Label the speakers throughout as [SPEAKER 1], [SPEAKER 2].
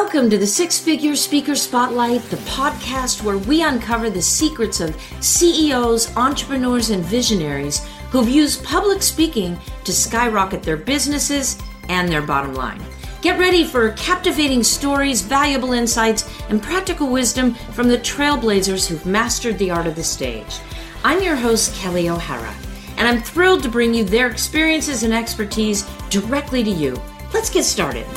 [SPEAKER 1] Welcome to the Six Figure Speaker Spotlight, the podcast where we uncover the secrets of CEOs, entrepreneurs, and visionaries who've used public speaking to skyrocket their businesses and their bottom line. Get ready for captivating stories, valuable insights, and practical wisdom from the trailblazers who've mastered the art of the stage. I'm your host, Kelly O'Hara, and I'm thrilled to bring you their experiences and expertise directly to you. Let's get started.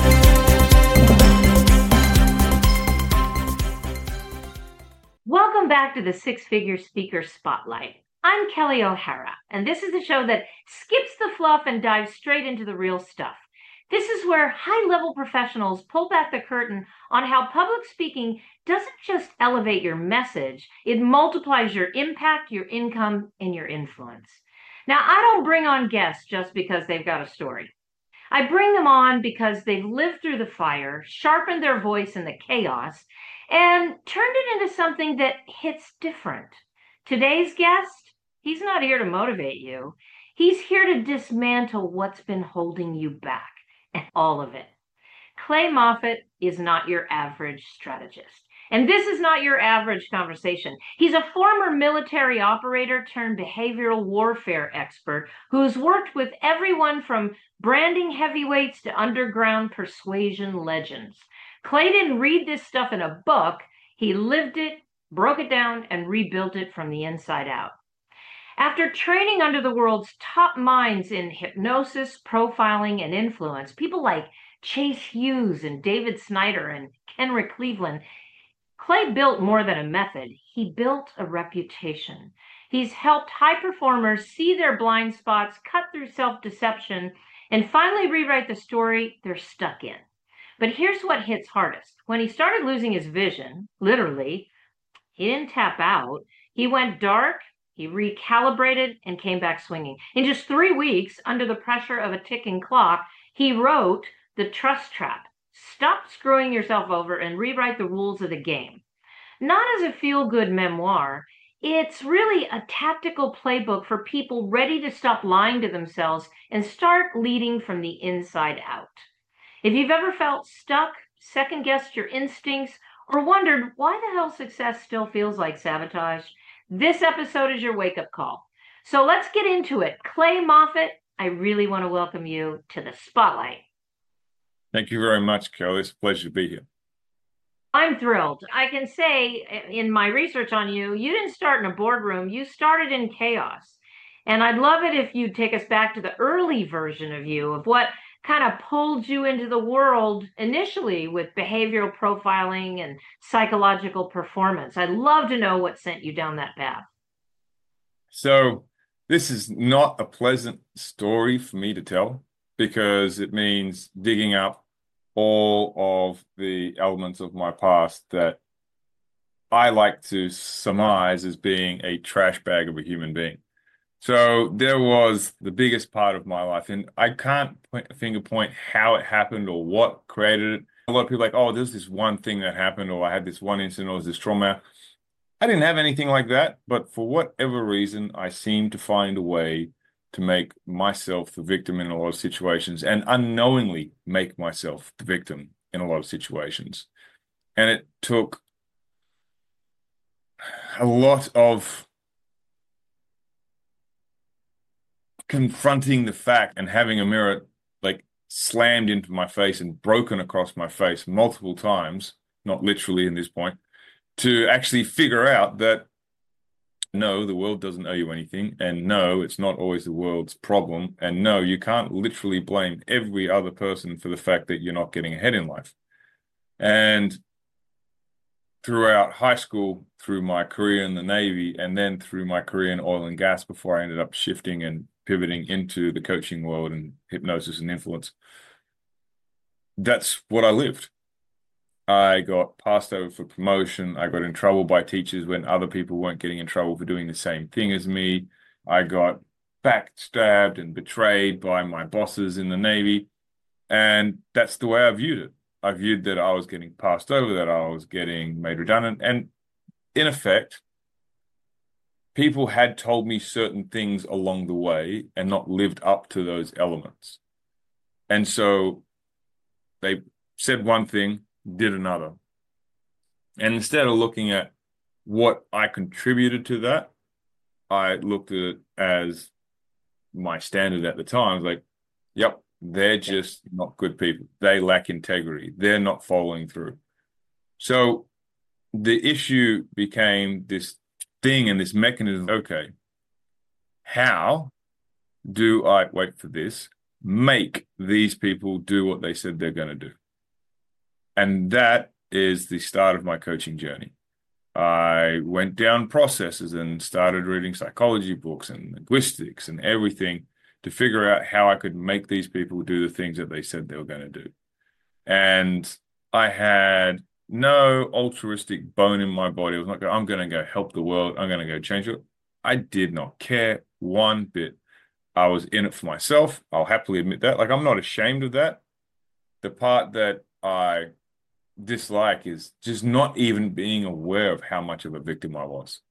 [SPEAKER 1] Welcome back to the Six Figure Speaker Spotlight. I'm Kelly O'Hara, and this is the show that skips the fluff and dives straight into the real stuff. This is where high-level professionals pull back the curtain on how public speaking doesn't just elevate your message, it multiplies your impact, your income, and your influence. Now, I don't bring on guests just because they've got a story. I bring them on because they've lived through the fire, sharpened their voice in the chaos, and turned it into something that hits different. Today's guest, he's not here to motivate you. He's here to dismantle what's been holding you back, and all of it. Clay Moffitt is not your average strategist. And this is not your average conversation. He's a former military operator turned behavioral warfare expert who's worked with everyone from branding heavyweights to underground persuasion legends. Clay didn't read this stuff in a book. He lived it, broke it down, and rebuilt it from the inside out. After training under the world's top minds in hypnosis, profiling, and influence, people like Chase Hughes and David Snyder and Kenrick Cleveland, Clay built more than a method. He built a reputation. He's helped high performers see their blind spots, cut through self-deception, and finally rewrite the story they're stuck in. But here's what hits hardest. When he started losing his vision, literally, he didn't tap out. He went dark, he recalibrated, and came back swinging. In just 3 weeks, under the pressure of a ticking clock, he wrote The Trust Trap. Stop screwing yourself over and rewrite the rules of the game. Not as a feel-good memoir, it's really a tactical playbook for people ready to stop lying to themselves and start leading from the inside out. If you've ever felt stuck, second-guessed your instincts, or wondered why the hell success still feels like sabotage, this episode is your wake-up call. So let's get into it. Clay Moffitt, I really want to welcome you to the spotlight.
[SPEAKER 2] Thank you very much, Kelly. It's a pleasure to be here.
[SPEAKER 1] I'm thrilled. I can say in my research on you, you didn't start in a boardroom. You started in chaos. And I'd love it if you'd take us back to the early version of you, of what kind of pulled you into the world initially with behavioral profiling and psychological performance. I'd love to know what sent you down that path.
[SPEAKER 2] So this is not a pleasant story for me to tell because it means digging up all of the elements of my past that I like to surmise as being a trash bag of a human being. So there was the biggest part of my life, and I can't finger point how it happened or what created it. A lot of people are like, oh, there's this one thing that happened, or I had this one incident, or this trauma. I didn't have anything like that, but for whatever reason, I seemed to find a way to make myself the victim in a lot of situations and unknowingly make myself the victim in a lot of situations. And it took a lot of confronting the fact and having a mirror like slammed into my face and broken across my face multiple times, not literally in this point, to actually figure out that no, the world doesn't owe you anything, and no, it's not always the world's problem, and no, you can't literally blame every other person for the fact that you're not getting ahead in life. And throughout high school, through my career in the Navy, and then through my career in oil and gas before I ended up shifting and pivoting into the coaching world and hypnosis and influence, that's what I lived. I got passed over for promotion. I got in trouble by teachers when other people weren't getting in trouble for doing the same thing as me. I got backstabbed and betrayed by my bosses in the Navy. And that's the way I viewed it. I viewed that I was getting passed over, that I was getting made redundant. And in effect, people had told me certain things along the way and not lived up to those elements. And so they said one thing, did another. And instead of looking at what I contributed to that, I looked at it as my standard at the time. I was like, yep, they're just not good people. They lack integrity. They're not following through. So the issue became this thing and this mechanism. Okay, how do I, wait for this, make these people do what they said they're going to do? And that is the start of my coaching journey. I went down processes and started reading psychology books and linguistics and everything to figure out how I could make these people do the things that they said they were going to do. And I had no altruistic bone in my body. I was not going, I'm going to go help the world. I'm going to go change it. I did not care one bit. I was in it for myself. I'll happily admit that. Like, I'm not ashamed of that. The part that I dislike is just not even being aware of how much of a victim I was.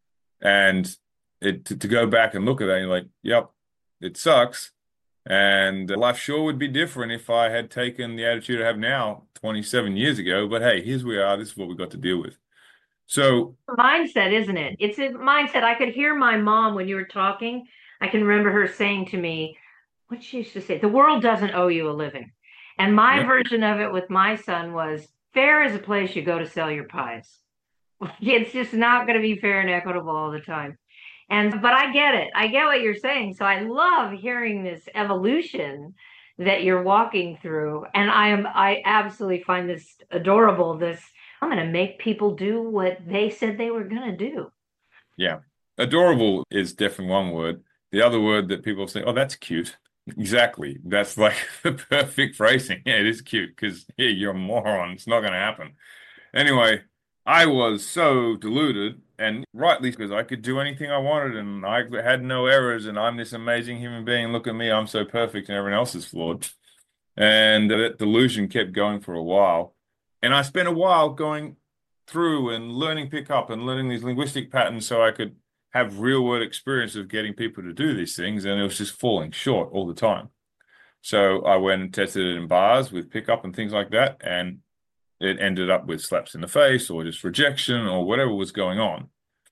[SPEAKER 2] And to go back and look at that, you're like, yep, it sucks. And life sure would be different if I had taken the attitude I have now 27 years ago. But hey, here's we are. This is what we got to deal with. So,
[SPEAKER 1] Mindset, isn't it? It's a mindset. I could hear my mom when you were talking. I can remember her saying to me, what she used to say, the world doesn't owe you a living. And my
[SPEAKER 2] yeah,
[SPEAKER 1] version of it with my son was fair is a place you go to sell your pies. It's just not going to be fair and equitable all the time. And but I get it. I get what you're saying. So I love hearing this evolution that you're walking through. And I absolutely find this adorable. This I'm going to make people do what they said they were going to do.
[SPEAKER 2] yeah. Adorable is definitely one word. The other word that people say, oh, that's cute. Exactly. That's like the perfect phrasing. Yeah, it is cute because yeah, you're a moron. It's not going to happen. Anyway, I was so deluded, and rightly because I could do anything I wanted and I had no errors, and I'm this amazing human being. Look at me, I'm so perfect, and everyone else is flawed. And that delusion kept going for a while. And I spent a while going through and learning pickup and learning these linguistic patterns so I could have real world experience of getting people to do these things. And it was just falling short all the time. So I went and tested it in bars with pickup and things like that. And it ended up with slaps in the face or just rejection or whatever was going on.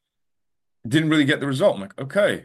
[SPEAKER 2] Didn't really get the result. I'm like, okay.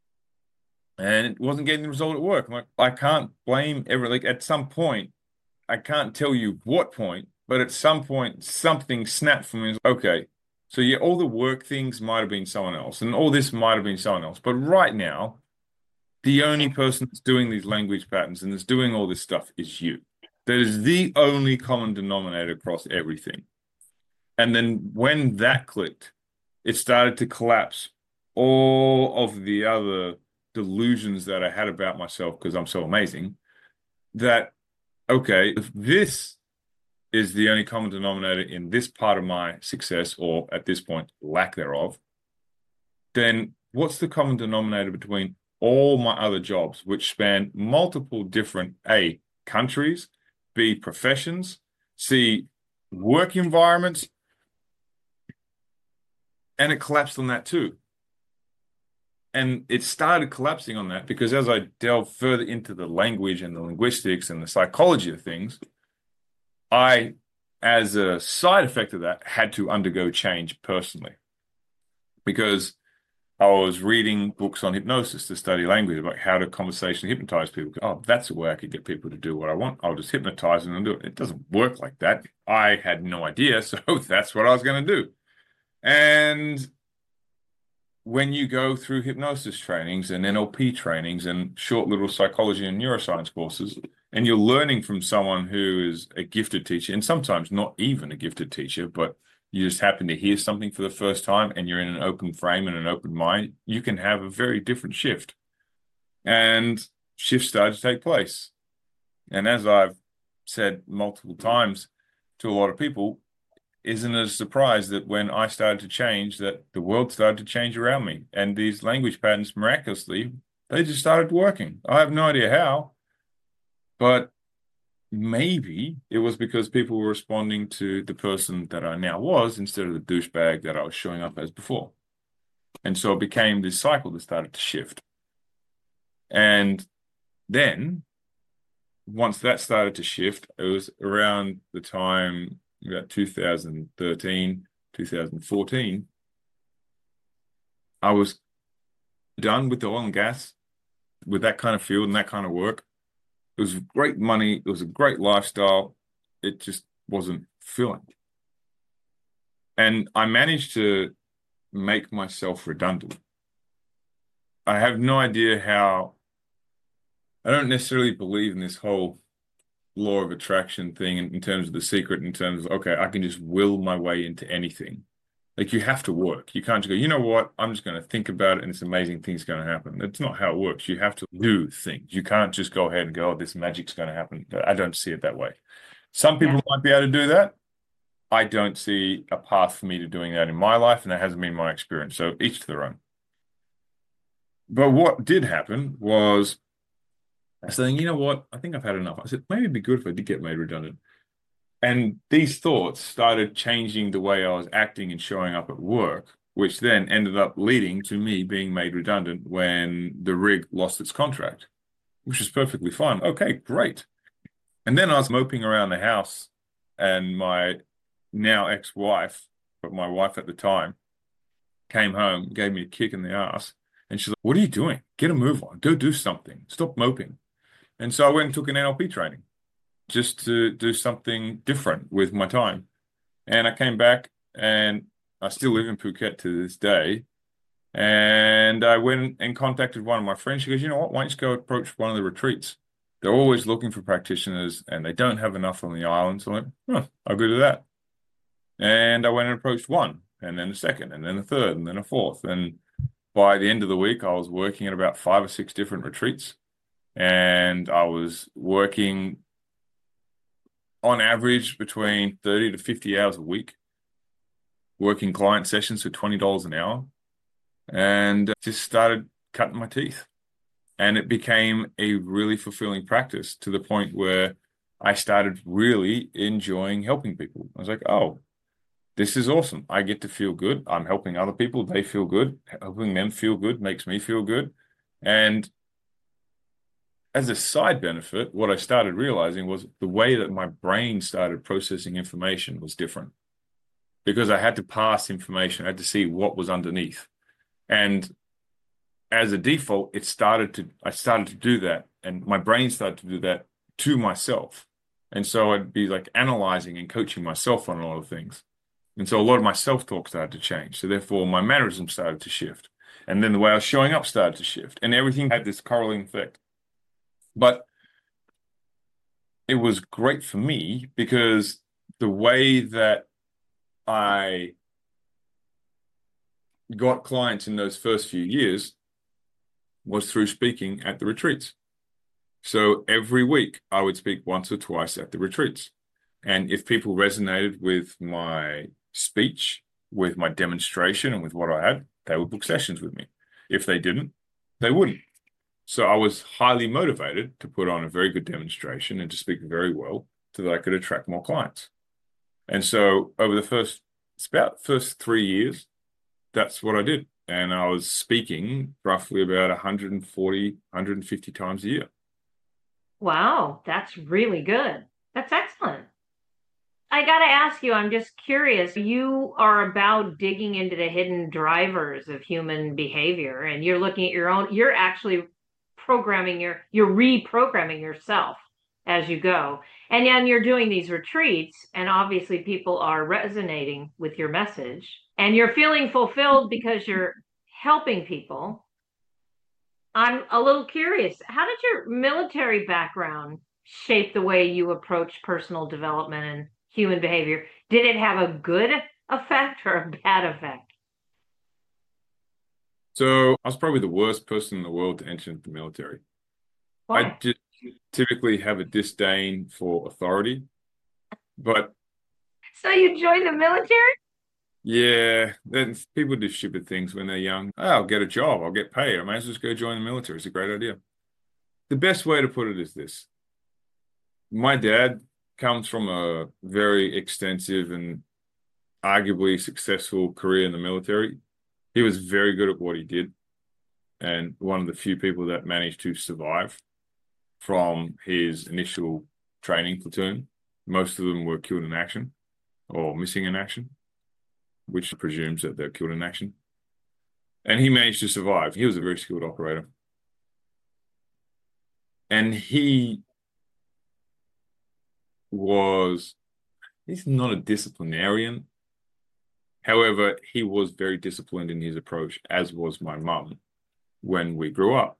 [SPEAKER 2] And it wasn't getting the result at work. I'm like, I can't blame every, like at some point, I can't tell you what point, but at some point, something snapped for me. Okay. So yeah, all the work things might have been someone else, and all this might have been someone else. But right now, the only person that's doing these language patterns and that's doing all this stuff is you. That is the only common denominator across everything. And then when that clicked, it started to collapse all of the other delusions that I had about myself because I'm so amazing. That, okay, if this is the only common denominator in this part of my success, or at this point, lack thereof, then what's the common denominator between all my other jobs, which span multiple different A, countries, B, professions, C, work environments, and it collapsed on that too. And it started collapsing on that because as I delved further into the language and the linguistics and the psychology of things, I, as a side effect of that, had to undergo change personally because I was reading books on hypnosis to study language, about how to conversationally hypnotize people. Oh, that's a way I could get people to do what I want. I'll just hypnotize them and do it. It doesn't work like that. I had no idea, so that's what I was going to do. And when you go through hypnosis trainings and NLP trainings and short little psychology and neuroscience courses, and you're learning from someone who is a gifted teacher, and sometimes not even a gifted teacher, but you just happen to hear something for the first time and you're in an open frame and an open mind, you can have a very different shift. And shifts started to take place. And as I've said multiple times to a lot of people, isn't it a surprise that when I started to change, that the world started to change around me? And these language patterns, miraculously, they just started working. I have no idea how, but maybe it was because people were responding to the person that I now was instead of the douchebag that I was showing up as before. And so it became this cycle that started to shift. And then once that started to shift, it was around the time about 2013, 2014, I was done with the oil and gas, with that kind of field and that kind of work. It was great money. It was a great lifestyle. It just wasn't filling. And I managed to make myself redundant. I have no idea how. I don't necessarily believe in this whole law of attraction thing in terms of the secret, in terms of, okay, I can just will my way into anything. Like you have to work. You can't just go, you know what? I'm just going to think about it and this amazing thing's going to happen. That's not how it works. You have to do things. You can't just go ahead and go, oh, this magic's going to happen. I don't see it that way. Some
[SPEAKER 1] Yeah.
[SPEAKER 2] people might be able to do that. I don't see a path for me to doing that in my life, and that hasn't been my experience. So each to their own. But what did happen was I was saying, you know what? I think I've had enough. I said, maybe it'd be good if I did get made redundant. And these thoughts started changing the way I was acting and showing up at work, which then ended up leading to me being made redundant when the rig lost its contract, which was perfectly fine. Okay, great. And then I was moping around the house, and my now ex-wife, but my wife at the time, came home, gave me a kick in the ass, and she's like, "What are you doing? Get a move on. Go do something. Stop moping." And so I went and took an NLP training just to do something different with my time. And I came back, and I still live in Phuket to this day. And I went and contacted one of my friends. She goes, you know what? Why don't you just go approach one of the retreats? They're always looking for practitioners and they don't have enough on the island. So I'm like, huh, I'll go do that. And I went and approached one, and then a second, and then a third, and then a fourth. And by the end of the week, I was working at about 5 or 6 different retreats. And I was working on average between 30 to 50 hours a week, working client sessions for $20 an hour, and just started cutting my teeth. And it became a really fulfilling practice to the point where I started really enjoying helping people. I was like, oh, this is awesome. I get to feel good. I'm helping other people. They feel good. Helping them feel good makes me feel good. And as a side benefit, what I started realizing was the way that my brain started processing information was different because I had to pass information. I had to see what was underneath. And as a default, I started to do that, and my brain started to do that to myself. And so I'd be like analyzing and coaching myself on a lot of things. And so a lot of my self-talk started to change. So therefore my mannerisms started to shift. And then the way I was showing up started to shift. And everything had this correlating effect. But it was great for me because the way that I got clients in those first few years was through speaking at the retreats. So every week I would speak once or twice at the retreats. And if people resonated with my speech, with my demonstration, and with what I had, they would book sessions with me. If they didn't, they wouldn't. So I was highly motivated to put on a very good demonstration and to speak very well so that I could attract more clients. And so over it's about first 3 years, that's what I did. And I was speaking roughly about 140, 150 times a year.
[SPEAKER 1] Wow, that's really good. That's excellent. I got to ask you, I'm just curious. You are about digging into the hidden drivers of human behavior, and you're looking at your own, you're actually you're reprogramming yourself as you go. And then you're doing these retreats, and obviously people are resonating with your message, and you're feeling fulfilled because you're helping people. I'm a little curious. How did your military background shape the way you approach personal development and human behavior? Did it have a good effect or a bad effect?
[SPEAKER 2] So I was probably the worst person in the world to enter into the military. I
[SPEAKER 1] Why?
[SPEAKER 2] just typically have a disdain for authority, but
[SPEAKER 1] So you joined the military?
[SPEAKER 2] yeah, then people do stupid things when they're young. Oh, I'll get a job, I'll get paid. I may as well just go join the military. It's a great idea. The best way to put it is this. My dad comes from a very extensive and arguably successful career in the military. He was very good at what he did, and one of the few people that managed to survive from his initial training platoon. Most of them were killed in action. or missing in action, which presumes that they're killed in action. And he managed to survive. He was a very skilled operator. And he's not a disciplinarian. However, he was very disciplined in his approach, as was my mum when we grew up.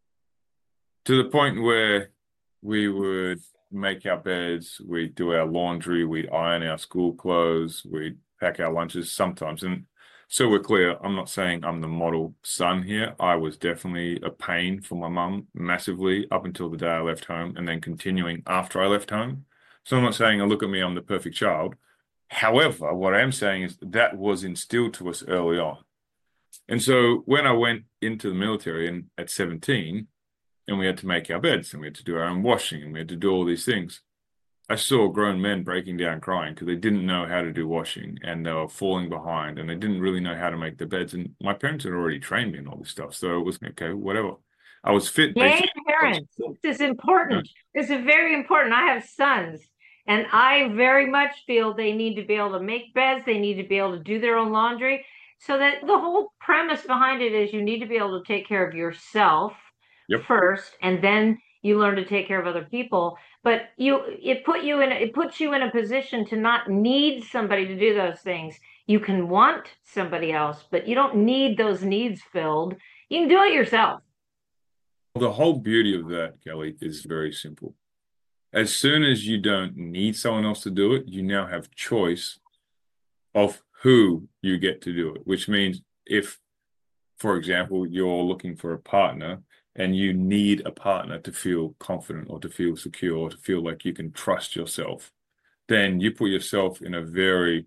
[SPEAKER 2] To the point where we would make our beds, we'd do our laundry, we'd iron our school clothes, we'd pack our lunches sometimes. And so we're clear, I'm not saying I'm the model son here. I was definitely a pain for my mum massively up until the day I left home and then continuing after I left home. So I'm not saying, oh, look at me, I'm the perfect child. However, what I am saying is that was instilled to us early on. And so when I went into the military and at 17, and we had to make our beds and we had to do our own washing and we had to do all these things, I saw grown men breaking down crying because they didn't know how to do washing and they were falling behind and they didn't really know how to make their beds. And my parents had already trained me in all this stuff. So it was okay, whatever. I was fit.
[SPEAKER 1] Yay, parents. This is important. This is very important. I have sons, and I very much feel they need to be able to make beds. They need to be able to do their own laundry. So that the whole premise behind it is you need to be able to take care of yourself first, and then you learn to take care of other people. But it puts you in a position to not need somebody to do those things. You can want somebody else, but you don't need those needs filled. You can do it yourself.
[SPEAKER 2] The whole beauty of that, Kelly, is very simple. As soon as you don't need someone else to do it, you now have choice of who you get to do it, which means if, for example, you're looking for a partner and you need a partner to feel confident or to feel secure or to feel like you can trust yourself, then you put yourself in a very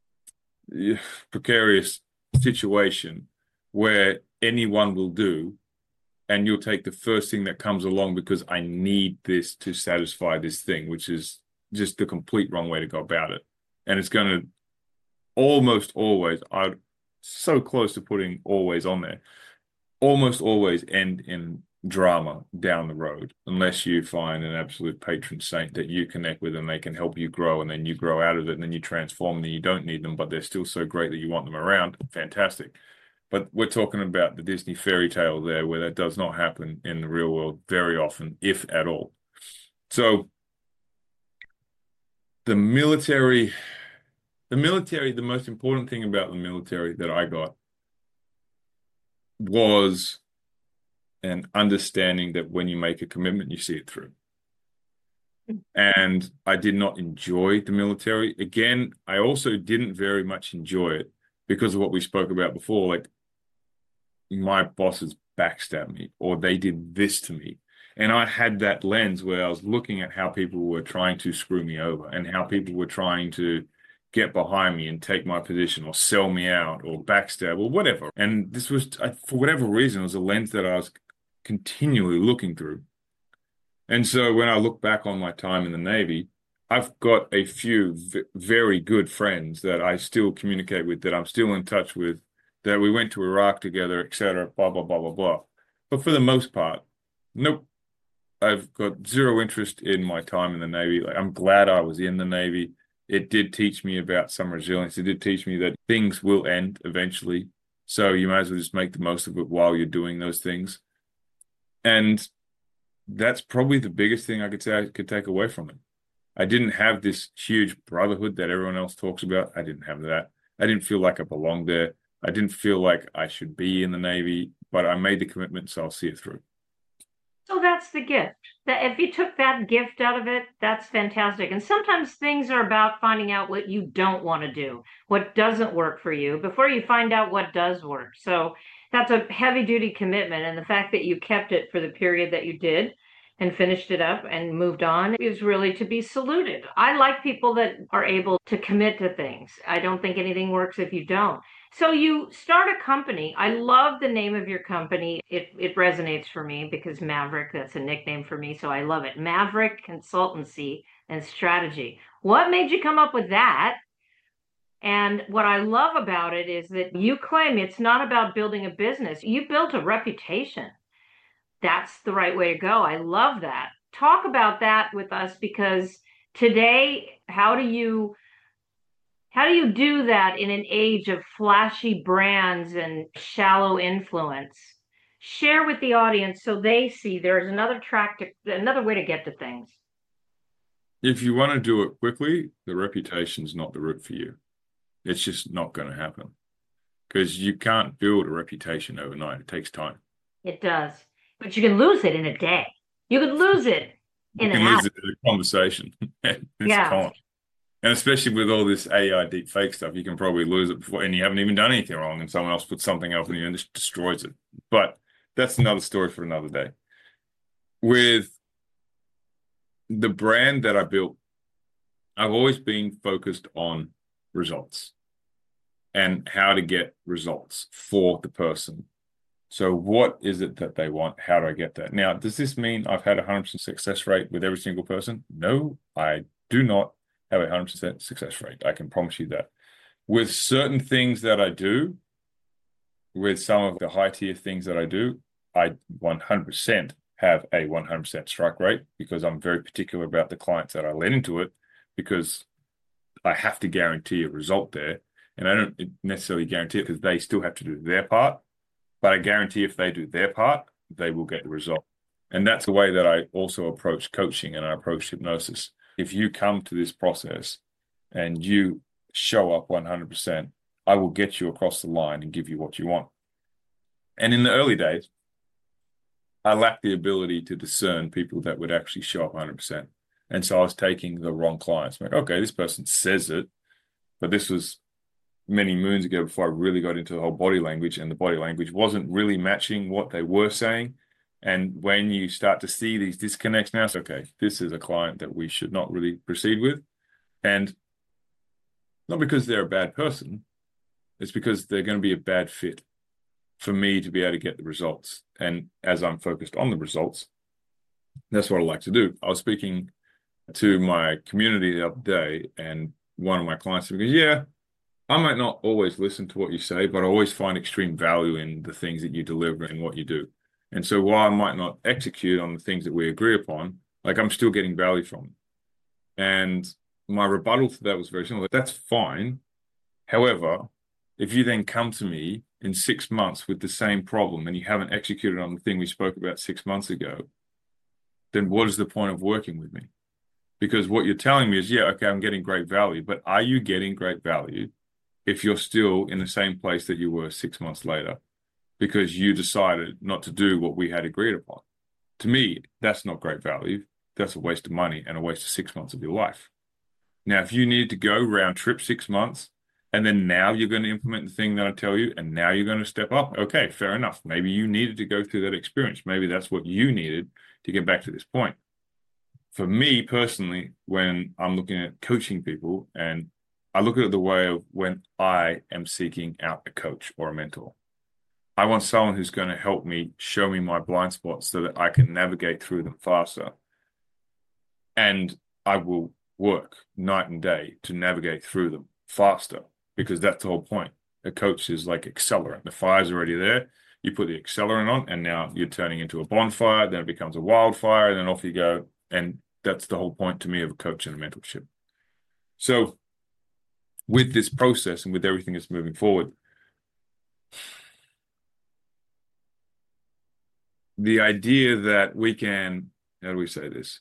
[SPEAKER 2] precarious situation where anyone will do, and you'll take the first thing that comes along because I need this to satisfy this thing, which is just the complete wrong way to go about it. And it's going to almost always, I'm so close to putting always on there, almost always end in drama down the road, unless you find an absolute patron saint that you connect with and they can help you grow, and then you grow out of it and then you transform and you don't need them, but they're still so great that you want them around. Fantastic. But we're talking about the Disney fairy tale there, where that does not happen in the real world very often, if at all. So the military, the most important thing about the military that I got was an understanding that when you make a commitment, you see it through. And I did not enjoy the military. Again, I also didn't very much enjoy it because of what we spoke about before. Like, my bosses backstabbed me or they did this to me. And I had that lens where I was looking at how people were trying to screw me over and how people were trying to get behind me and take my position or sell me out or backstab or whatever. And this was, for whatever reason, it was a lens that I was continually looking through. And so when I look back on my time in the Navy, I've got a few very good friends that I still communicate with, that I'm still in touch with, that we went to Iraq together, etc., blah, blah, blah, blah, blah. But for the most part, nope. I've got zero interest in my time in the Navy. Like, I'm glad I was in the Navy. It did teach me about some resilience. It did teach me that things will end eventually. So you might as well just make the most of it while you're doing those things. And that's probably the biggest thing I could say I could take away from it. I didn't have this huge brotherhood that everyone else talks about. I didn't have that. I didn't feel like I belonged there. I didn't feel like I should be in the Navy, but I made the commitment, so I'll see it through.
[SPEAKER 1] So that's the gift. That if you took that gift out of it, that's fantastic. And sometimes things are about finding out what you don't want to do, what doesn't work for you, before you find out what does work. So that's a heavy duty commitment. And the fact that you kept it for the period that you did and finished it up and moved on is really to be saluted. I like people that are able to commit to things. I don't think anything works if you don't. So you start a company. I love the name of your company. It resonates for me because Maverick, that's a nickname for me, so I love it. Maverick Consultancy and Strategy. What made you come up with that? And what I love about it is that you claim it's not about building a business. You built a reputation. That's the right way to go. I love that. Talk about that with us, because today, how do you How do you do that in an age of flashy brands and shallow influence? Share with the audience so they see there's another way to get to things.
[SPEAKER 2] If you want to do it quickly, the reputation's not the route for you. It's just not going to happen because you can't build a reputation overnight. It takes time.
[SPEAKER 1] It does. But you can lose it in a day. You could lose it
[SPEAKER 2] You
[SPEAKER 1] in an
[SPEAKER 2] can
[SPEAKER 1] hour.
[SPEAKER 2] lose it in a conversation. It's
[SPEAKER 1] Yeah.
[SPEAKER 2] gone. And especially with all this AI deep fake stuff, you can probably lose it before, and you haven't even done anything wrong, and someone else puts something up on you and just destroys it. But that's another story for another day. With the brand that I built, I've always been focused on results and how to get results for the person. So what is it that they want? How do I get that? Now, does this mean I've had a 100% success rate with every single person? No, I do not have a 100% success rate. I can promise you that. With certain things that I do, with some of the high tier things that I do, I 100% have a 100% strike rate because I'm very particular about the clients that I let into it because I have to guarantee a result there. And I don't necessarily guarantee it because they still have to do their part. But I guarantee if they do their part, they will get the result. And that's the way that I also approach coaching and I approach hypnosis. If you come to this process and you show up 100%, I will get you across the line and give you what you want. And in the early days, I lacked the ability to discern people that would actually show up 100%. And so I was taking the wrong clients. I'm like, okay, this person says it, but this was many moons ago before I really got into the whole body language, and the body language wasn't really matching what they were saying. And when you start to see these disconnects now, it's okay, this is a client that we should not really proceed with. And not because they're a bad person, it's because they're going to be a bad fit for me to be able to get the results. And as I'm focused on the results, that's what I like to do. I was speaking to my community the other day, and one of my clients said, yeah, I might not always listen to what you say, but I always find extreme value in the things that you deliver and what you do. And so while I might not execute on the things that we agree upon, like I'm still getting value from them. And my rebuttal to that was very simple. That's fine. However, if you then come to me in 6 months with the same problem and you haven't executed on the thing we spoke about 6 months ago, then what is the point of working with me? Because what you're telling me is, yeah, okay, I'm getting great value, but are you getting great value if you're still in the same place that you were 6 months later because you decided not to do what we had agreed upon? To me, that's not great value. That's a waste of money and a waste of 6 months of your life. Now, if you need to go round trip 6 months and then now you're going to implement the thing that I tell you and now you're going to step up, okay, fair enough. Maybe you needed to go through that experience. Maybe that's what you needed to get back to this point. For me personally, when I'm looking at coaching people, and I look at it the way of when I am seeking out a coach or a mentor, I want someone who's going to help me show me my blind spots so that I can navigate through them faster. And I will work night and day to navigate through them faster because that's the whole point. A coach is like accelerant. The fire's already there. You put the accelerant on, and now you're turning into a bonfire. Then it becomes a wildfire, and then off you go. And that's the whole point to me of a coach and a mentorship. So with this process and with everything that's moving forward, the idea that we can, how do we say this?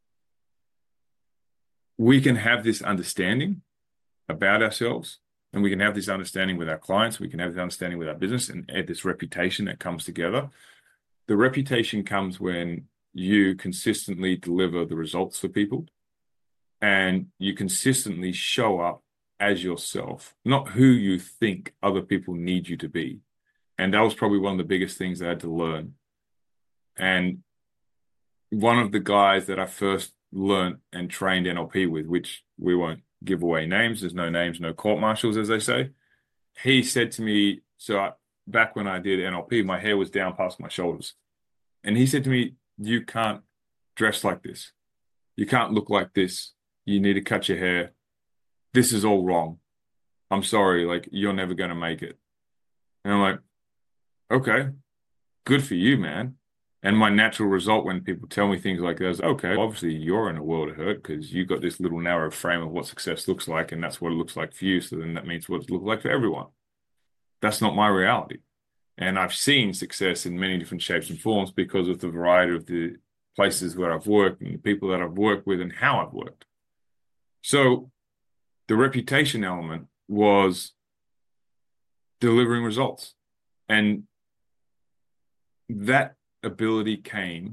[SPEAKER 2] We can have this understanding about ourselves, and we can have this understanding with our clients. We can have this understanding with our business and this reputation that comes together. The reputation comes when you consistently deliver the results for people and you consistently show up as yourself, not who you think other people need you to be. And that was probably one of the biggest things I had to learn. And one of the guys that I first learned and trained NLP with, which we won't give away names, there's no names, no court martials, as they say. He said to me, back when I did NLP, my hair was down past my shoulders. And he said to me, you can't dress like this. You can't look like this. You need to cut your hair. This is all wrong. I'm sorry, like you're never going to make it. And I'm like, okay, good for you, man. And my natural result when people tell me things like this, okay, obviously you're in a world of hurt because you've got this little narrow frame of what success looks like, and that's what it looks like for you. So then that means what it looks like for everyone. That's not my reality. And I've seen success in many different shapes and forms because of the variety of the places where I've worked and the people that I've worked with and how I've worked. So the reputation element was delivering results. And that ability came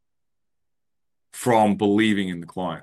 [SPEAKER 2] from believing in the client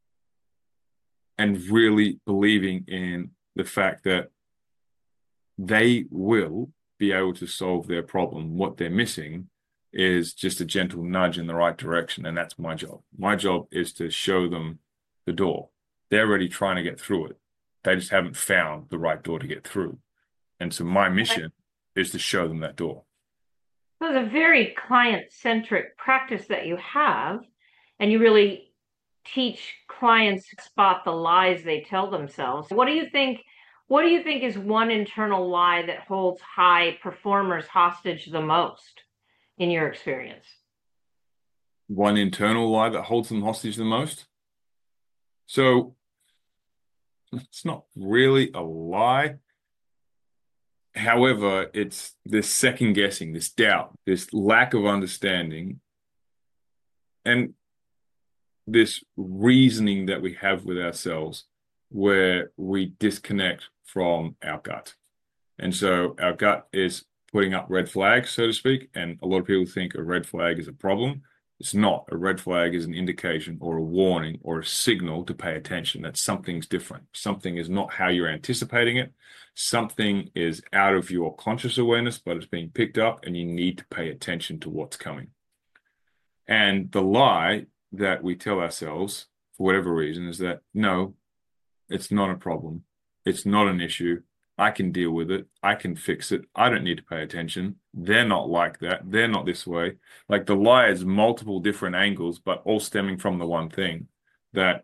[SPEAKER 2] and really believing in the fact that they will be able to solve their problem. What they're missing is just a gentle nudge in the right direction. And that's my job. My job is to show them the door. They're already trying to get through it. They just haven't found the right door to get through. And so my mission is to show them that door.
[SPEAKER 1] So it's a very client-centric practice that you have, and you really teach clients to spot the lies they tell themselves. What do you think is one internal lie that holds high performers hostage the most in your experience?
[SPEAKER 2] One internal lie that holds them hostage the most. So it's not really a lie. However, it's this second guessing, this doubt, this lack of understanding, and this reasoning that we have with ourselves where we disconnect from our gut. And so our gut is putting up red flags, so to speak. And a lot of people think a red flag is a problem. It's not. A red flag is an indication or a warning or a signal to pay attention that something's different. Something is not how you're anticipating it. Something is out of your conscious awareness, but it's being picked up, and you need to pay attention to what's coming. And the lie that we tell ourselves, for whatever reason, is that no, it's not a problem. It's not an issue. I can deal with it. I can fix it. I don't need to pay attention. They're not like that. They're not this way. Like the lie is multiple different angles, but all stemming from the one thing that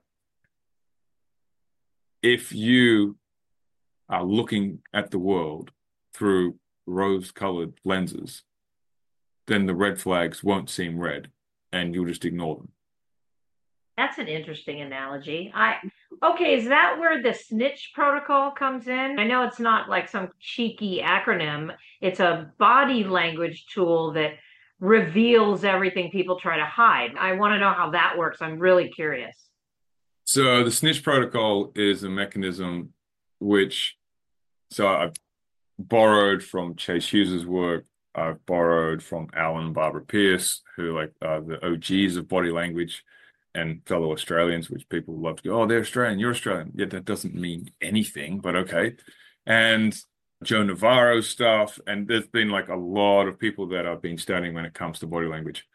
[SPEAKER 2] if you are looking at the world through rose-colored lenses, then the red flags won't seem red and you'll just ignore them.
[SPEAKER 1] That's an interesting analogy. Okay, is that where the snitch protocol comes in? I know it's not like some cheeky acronym. It's a body language tool that reveals everything people try to hide. I want to know how that works. I'm really curious.
[SPEAKER 2] So the snitch protocol is a mechanism which, so I've borrowed from Chase Hughes's work. I've borrowed from Alan and Barbara Pierce, who are the OGs of body language and fellow Australians, which people love to go, oh, they're Australian, you're Australian. Yeah, that doesn't mean anything, but okay. And Joe Navarro's stuff. And there's been like a lot of people that I've been studying when it comes to body language.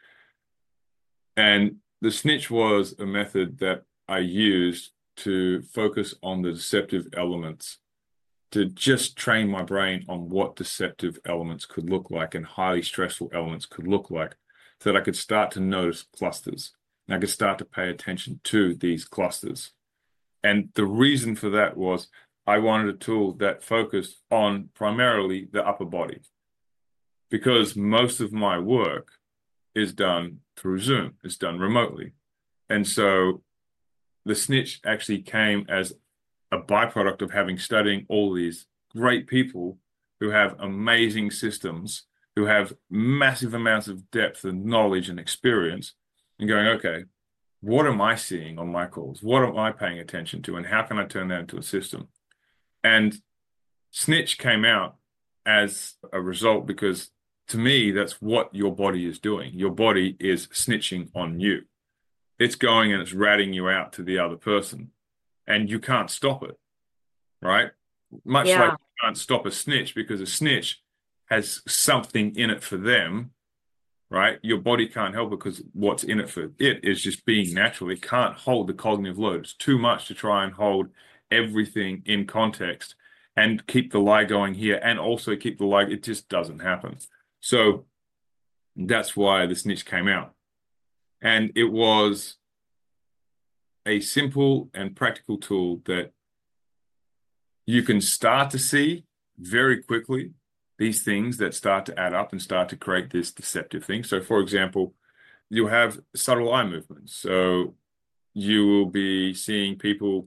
[SPEAKER 2] And the snitch was a method that I used to focus on the deceptive elements, to just train my brain on what deceptive elements could look like and highly stressful elements could look like, so that I could start to notice clusters. And I could start to pay attention to these clusters. And the reason for that was I wanted a tool that focused on primarily the upper body, because most of my work is done through Zoom, it's done remotely. And so the snitch actually came as a byproduct of having studying all these great people who have amazing systems, who have massive amounts of depth and knowledge and experience, and going, okay, what am I seeing on my calls? What am I paying attention to? And how can I turn that into a system? And Snitch came out as a result because to me, that's what your body is doing. Your body is snitching on you. It's going and it's ratting you out to the other person, and you can't stop it, right? Much like
[SPEAKER 1] Yeah.
[SPEAKER 2] you can't stop a snitch because a snitch has something in it for them, right? Your body can't help it because what's in it for it is just being natural. It can't hold the cognitive load. It's too much to try and hold everything in context and keep the lie going here and also keep the lie. It just doesn't happen. So that's why the snitch came out. And it was a simple and practical tool that you can start to see very quickly these things that start to add up and start to create this deceptive thing. So, for example, you'll have subtle eye movements. So you will be seeing people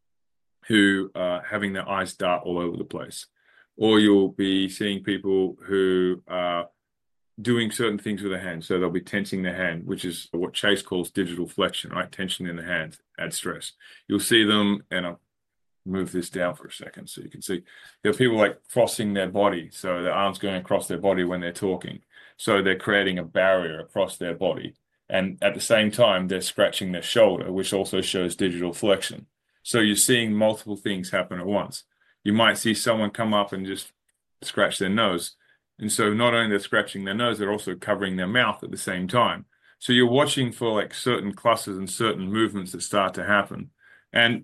[SPEAKER 2] who are having their eyes dart all over the place, or you'll be seeing people who are doing certain things with their hands. So they'll be tensing their hand, which is what Chase calls digital flexion, right? Tension in the hands adds stress. You'll see them, and I'll move this down for a second so you can see. There are people like crossing their body, so their arms going across their body when they're talking. So they're creating a barrier across their body. And at the same time, they're scratching their shoulder, which also shows digital flexion. So you're seeing multiple things happen at once. You might see someone come up and just scratch their nose. And so not only they're scratching their nose, they're also covering their mouth at the same time. So you're watching for like certain clusters and certain movements that start to happen. And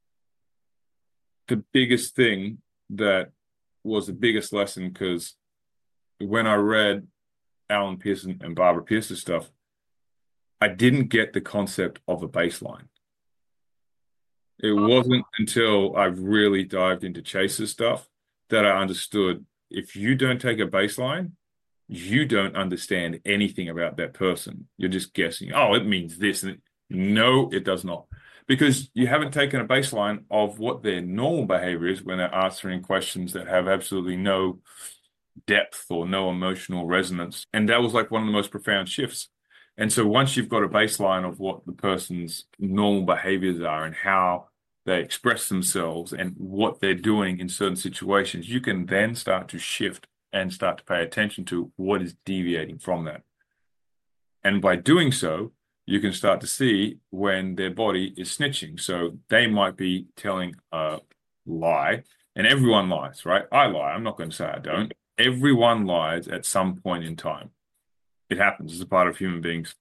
[SPEAKER 2] the biggest thing that was the biggest lesson, because when I read Alan Pearson and Barbara Pierce's stuff, I didn't get the concept of a baseline. It wasn't until I really dived into Chase's stuff that I understood if you don't take a baseline, you don't understand anything about that person. You're just guessing, oh, it means this. And no, it does not. Because you haven't taken a baseline of what their normal behavior is when they're answering questions that have absolutely no depth or no emotional resonance. And that was like one of the most profound shifts. And so once you've got a baseline of what the person's normal behaviors are and how they express themselves and what they're doing in certain situations, you can then start to shift and start to pay attention to what is deviating from that. And by doing so, you can start to see when their body is snitching. So they might be telling a lie, and everyone lies, right? I lie. I'm not going to say I don't. Everyone lies at some point in time. It happens as a part of human beings.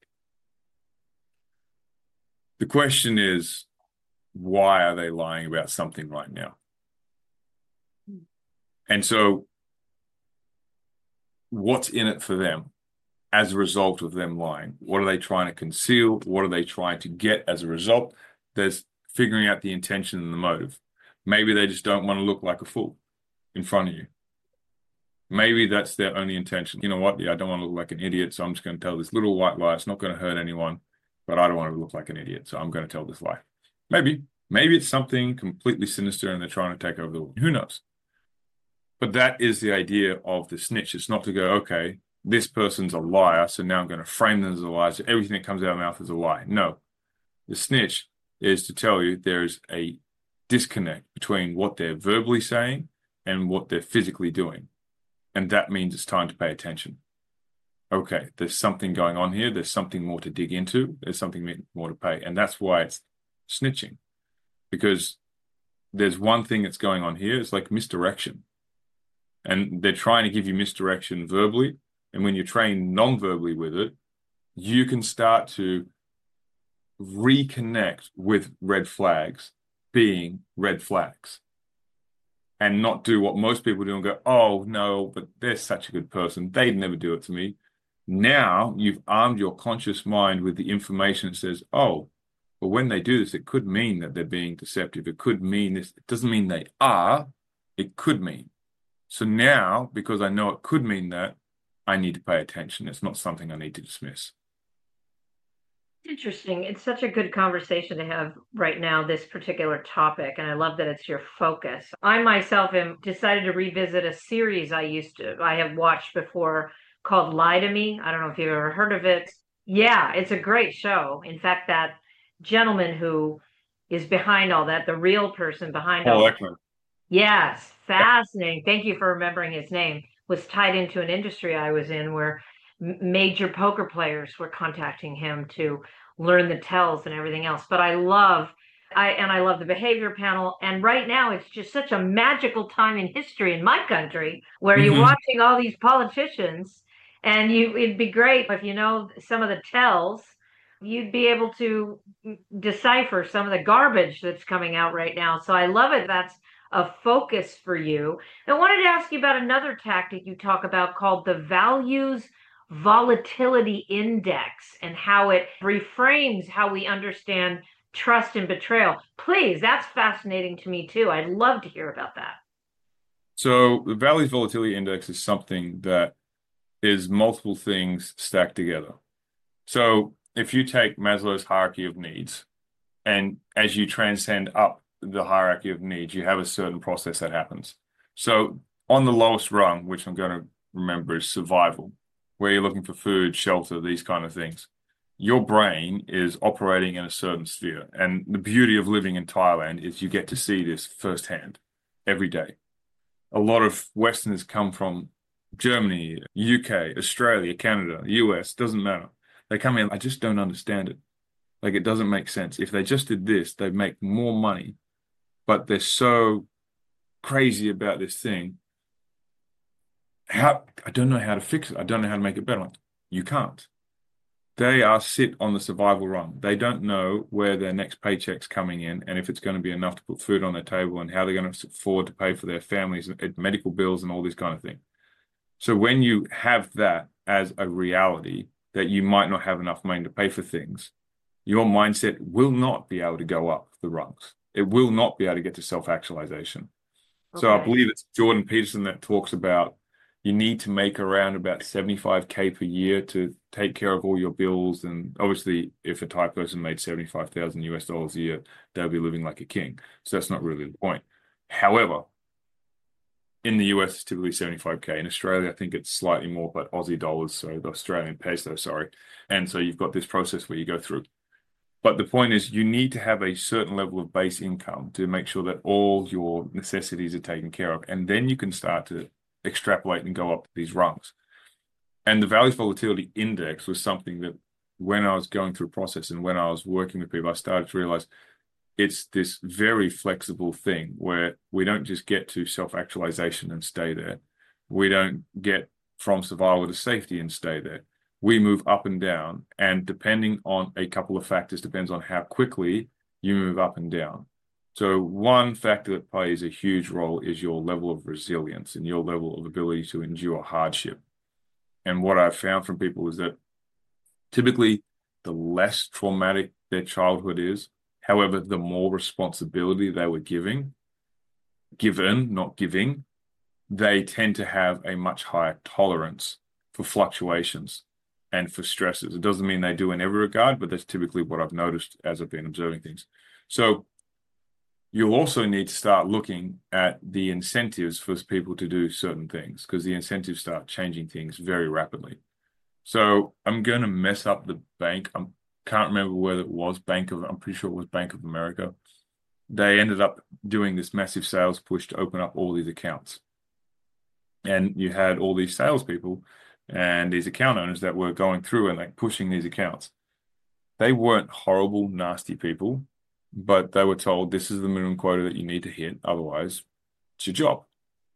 [SPEAKER 2] The question is, why are they lying about something right now? And so what's in it for them as a result of them lying? What are they trying to conceal? What are they trying to get as a result? There's figuring out the intention and the motive. Maybe they just don't want to look like a fool in front of you. Maybe that's their only intention. You know what? Yeah, I don't want to look like an idiot, so I'm just going to tell this little white lie. It's not going to hurt anyone, but I don't want to look like an idiot, so I'm going to tell this lie. Maybe it's something completely sinister and they're trying to take over the world. Who knows? But that is the idea of the snitch. It's not to go, okay, this person's a liar, so now I'm going to frame them as a liar, so everything that comes out of my mouth is a lie. No. The snitch is to tell you there's a disconnect between what they're verbally saying and what they're physically doing. And that means it's time to pay attention. Okay, there's something going on here. There's something more to dig into. There's something more to pay. And that's why it's snitching. Because there's one thing that's going on here. It's like misdirection. And they're trying to give you misdirection verbally. And when you train non-verbally with it, you can start to reconnect with red flags being red flags. And not do what most people do and go, oh, no, but they're such a good person. They'd never do it to me. Now you've armed your conscious mind with the information that says, oh, well, when they do this, it could mean that they're being deceptive. It could mean this. It doesn't mean they are. It could mean. So now, because I know it could mean that, I need to pay attention. It's not something I need to dismiss.
[SPEAKER 1] Interesting. It's such a good conversation to have right now, this particular topic, and I love that it's your focus. I myself am decided to revisit a series I have watched before called Lie to Me. I don't know if you've ever heard of it. Yeah, it's a great show. In fact, that gentleman who is behind all that, the real person behind all that. Yes, fascinating. Thank you for remembering his name. Was tied into an industry I was in where major poker players were contacting him to learn the tells and everything else. But I love the behavior panel. And right now it's just such a magical time in history in my country where you're watching all these politicians, and it'd be great if you know some of the tells, you'd be able to decipher some of the garbage that's coming out right now. So I love it. That's a focus for you. I wanted to ask you about another tactic you talk about called the values volatility index and how it reframes how we understand trust and betrayal. Please, that's fascinating to me too. I'd love to hear about that.
[SPEAKER 2] So the Valley's Volatility Index is something that is multiple things stacked together. So if you take Maslow's hierarchy of needs, and as you transcend up the hierarchy of needs, you have a certain process that happens. So on the lowest rung, which I'm going to remember is survival, where you're looking for food, shelter, these kind of things. Your brain is operating in a certain sphere. And the beauty of living in Thailand is you get to see this firsthand every day. A lot of Westerners come from Germany, UK, Australia, Canada, US, doesn't matter. They come in, I just don't understand it. Like it doesn't make sense. If they just did this, they'd make more money, but they're so crazy about this thing. How I don't know how to fix it. I don't know how to make it better. Like, you can't. They are sit on the survival run. They don't know where their next paycheck's coming in and if it's going to be enough to put food on their table and how they're going to afford to pay for their families, medical bills, and all this kind of thing. So when you have that as a reality that you might not have enough money to pay for things, your mindset will not be able to go up the rungs. It will not be able to get to self-actualization. So I
[SPEAKER 1] Okay.
[SPEAKER 2] believe it's Jordan Peterson that talks about you need to make around about 75K per year to take care of all your bills. And obviously, if a Thai person made 75,000 US dollars a year, they'll be living like a king. So that's not really the point. However, in the US, it's typically 75K. In Australia, I think it's slightly more, but Aussie dollars, so the Australian peso, sorry. And so you've got this process where you go through. But the point is, you need to have a certain level of base income to make sure that all your necessities are taken care of. And then you can start to extrapolate and go up these rungs. And the Valley's Volatility Index was something that when I was going through a process and when I was working with people, I started to realize it's this very flexible thing where we don't just get to self-actualization and stay there. We don't get from survival to safety and stay there. We move up and down, and depending on a couple of factors, depends on how quickly you move up and down. So one factor that plays a huge role is your level of resilience and your level of ability to endure hardship. And what I've found from people is that typically the less traumatic their childhood is, however, the more responsibility they were given, not giving, they tend to have a much higher tolerance for fluctuations and for stresses. It doesn't mean they do in every regard, but that's typically what I've noticed as I've been observing things. So you'll also need to start looking at the incentives for people to do certain things because the incentives start changing things very rapidly. So I'm going to mess up the bank. I can't remember whether it was I'm pretty sure it was Bank of America. They ended up doing this massive sales push to open up all these accounts. And you had all these salespeople and these account owners that were going through and like pushing these accounts. They weren't horrible, nasty people, but they were told this is the minimum quota that you need to hit. Otherwise, it's your job.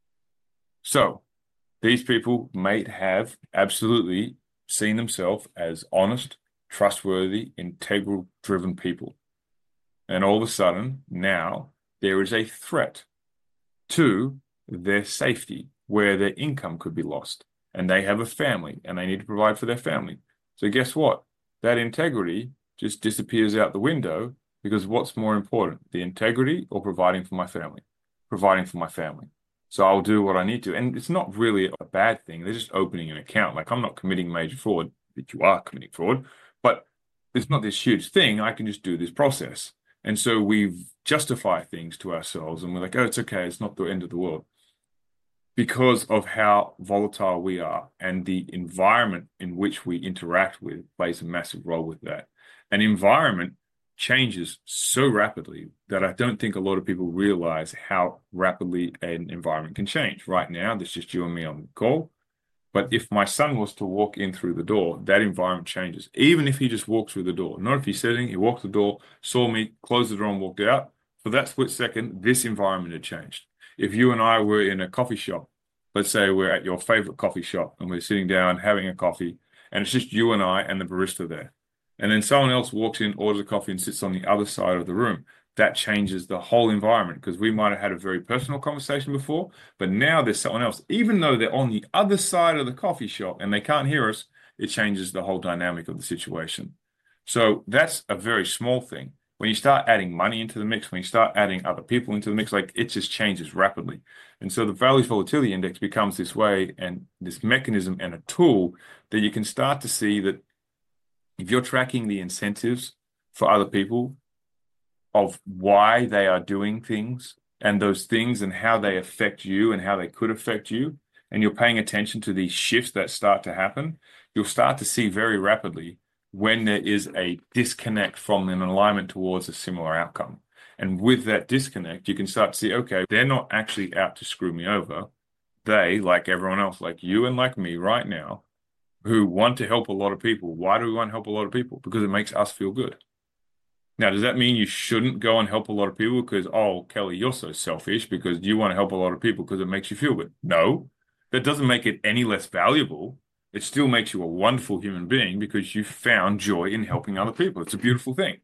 [SPEAKER 2] So these people may have absolutely seen themselves as honest, trustworthy, integral, driven people. And all of a sudden, now there is a threat to their safety where their income could be lost. And they have a family and they need to provide for their family. So guess what? That integrity just disappears out the window because what's more important, the integrity or providing for my family? Providing for my family. So I'll do what I need to. And it's not really a bad thing. They're just opening an account. Like I'm not committing major fraud, but you are committing fraud. But it's not this huge thing. I can just do this process. And so we justify things to ourselves and we're like, oh, it's okay. It's not the end of the world because of how volatile we are and the environment in which we interact with plays a massive role with that. An environment changes so rapidly that I don't think a lot of people realize how rapidly an environment can change. Right now, there's just you and me on the call. But if my son was to walk in through the door, that environment changes. Even if he just walked through the door, not if he's sitting, he walked the door, saw me, closed the door and walked out. For that split second, this environment had changed. If you and I were in a coffee shop, let's say we're at your favorite coffee shop and we're sitting down having a coffee and it's just you and I and the barista there. And then someone else walks in, orders a coffee and sits on the other side of the room. That changes the whole environment because we might have had a very personal conversation before, but now there's someone else. Even though they're on the other side of the coffee shop and they can't hear us, it changes the whole dynamic of the situation. So that's a very small thing. When you start adding money into the mix, when you start adding other people into the mix, like it just changes rapidly. And so the values volatility index becomes this way and this mechanism and a tool that you can start to see that if you're tracking the incentives for other people of why they are doing things and those things and how they affect you and how they could affect you, and you're paying attention to these shifts that start to happen, you'll start to see very rapidly when there is a disconnect from an alignment towards a similar outcome. And with that disconnect, you can start to see, okay, they're not actually out to screw me over. They, like everyone else, like you and like me right now, who want to help a lot of people. Why do we want to help a lot of people? Because it makes us feel good. Now, does that mean you shouldn't go and help a lot of people because, oh, Kelly, you're so selfish because you want to help a lot of people because it makes you feel good? No, that doesn't make it any less valuable. It still makes you a wonderful human being because you found joy in helping other people. It's a beautiful thing.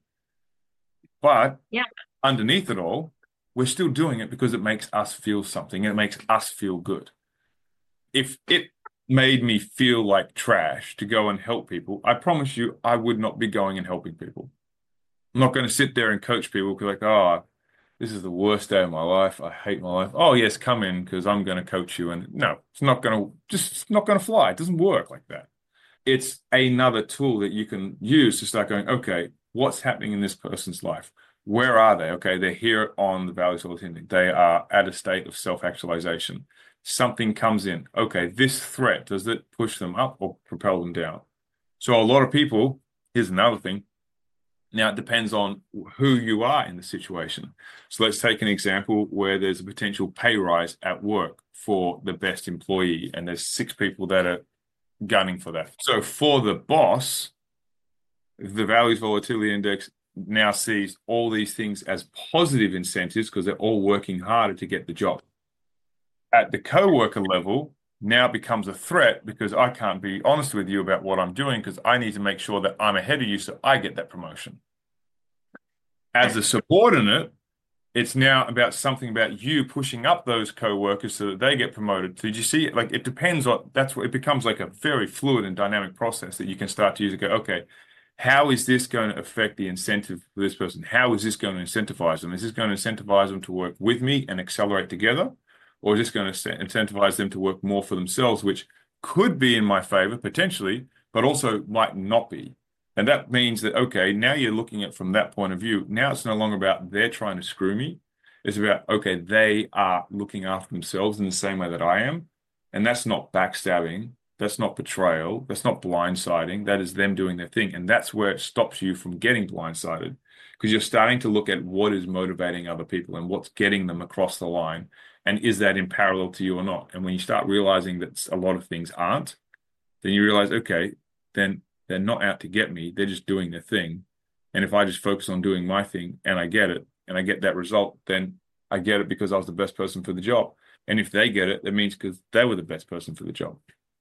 [SPEAKER 2] But
[SPEAKER 1] Yeah.
[SPEAKER 2] underneath it all, we're still doing it because it makes us feel something and it makes us feel good. If it made me feel like trash to go and help people, I promise you I would not be going and helping people. I'm not going to sit there and coach people because like, oh, this is the worst day of my life. I hate my life. Oh, yes, come in because I'm going to coach you. And no, it's not going to fly. It doesn't work like that. It's another tool that you can use to start going, okay, what's happening in this person's life? Where are they? Okay, they're here on the values volatility. They are at a state of self-actualization. Something comes in. Okay, this threat, does it push them up or propel them down? So a lot of people, here's another thing. Now, it depends on who you are in the situation. So let's take an example where there's a potential pay rise at work for the best employee, and there's 6 people that are gunning for that. So for the boss, the values volatility index now sees all these things as positive incentives because they're all working harder to get the job. At the coworker level, now it becomes a threat because I can't be honest with you about what I'm doing because I need to make sure that I'm ahead of you so I get that promotion. As a subordinate, it's now about something about you pushing up those co-workers so that they get promoted. So did you see it? Like it depends on that's what it becomes like a very fluid and dynamic process that you can start to use and go, okay, how is this going to affect the incentive for this person? How is this going to incentivize them? Is this going to incentivize them to work with me and accelerate together? Or is this going to incentivize them to work more for themselves, which could be in my favor potentially, but also might not be? And that means that, okay, now you're looking at from that point of view. Now it's no longer about they're trying to screw me. It's about, okay, they are looking after themselves in the same way that I am. And that's not backstabbing. That's not betrayal. That's not blindsiding. That is them doing their thing. And that's where it stops you from getting blindsided because you're starting to look at what is motivating other people and what's getting them across the line. And is that in parallel to you or not? And when you start realizing that a lot of things aren't, then you realize, okay, then they're not out to get me. They're just doing their thing. And if I just focus on doing my thing and I get it and I get that result, then I get it because I was the best person for the job. And if they get it, that means because they were the best person for the job.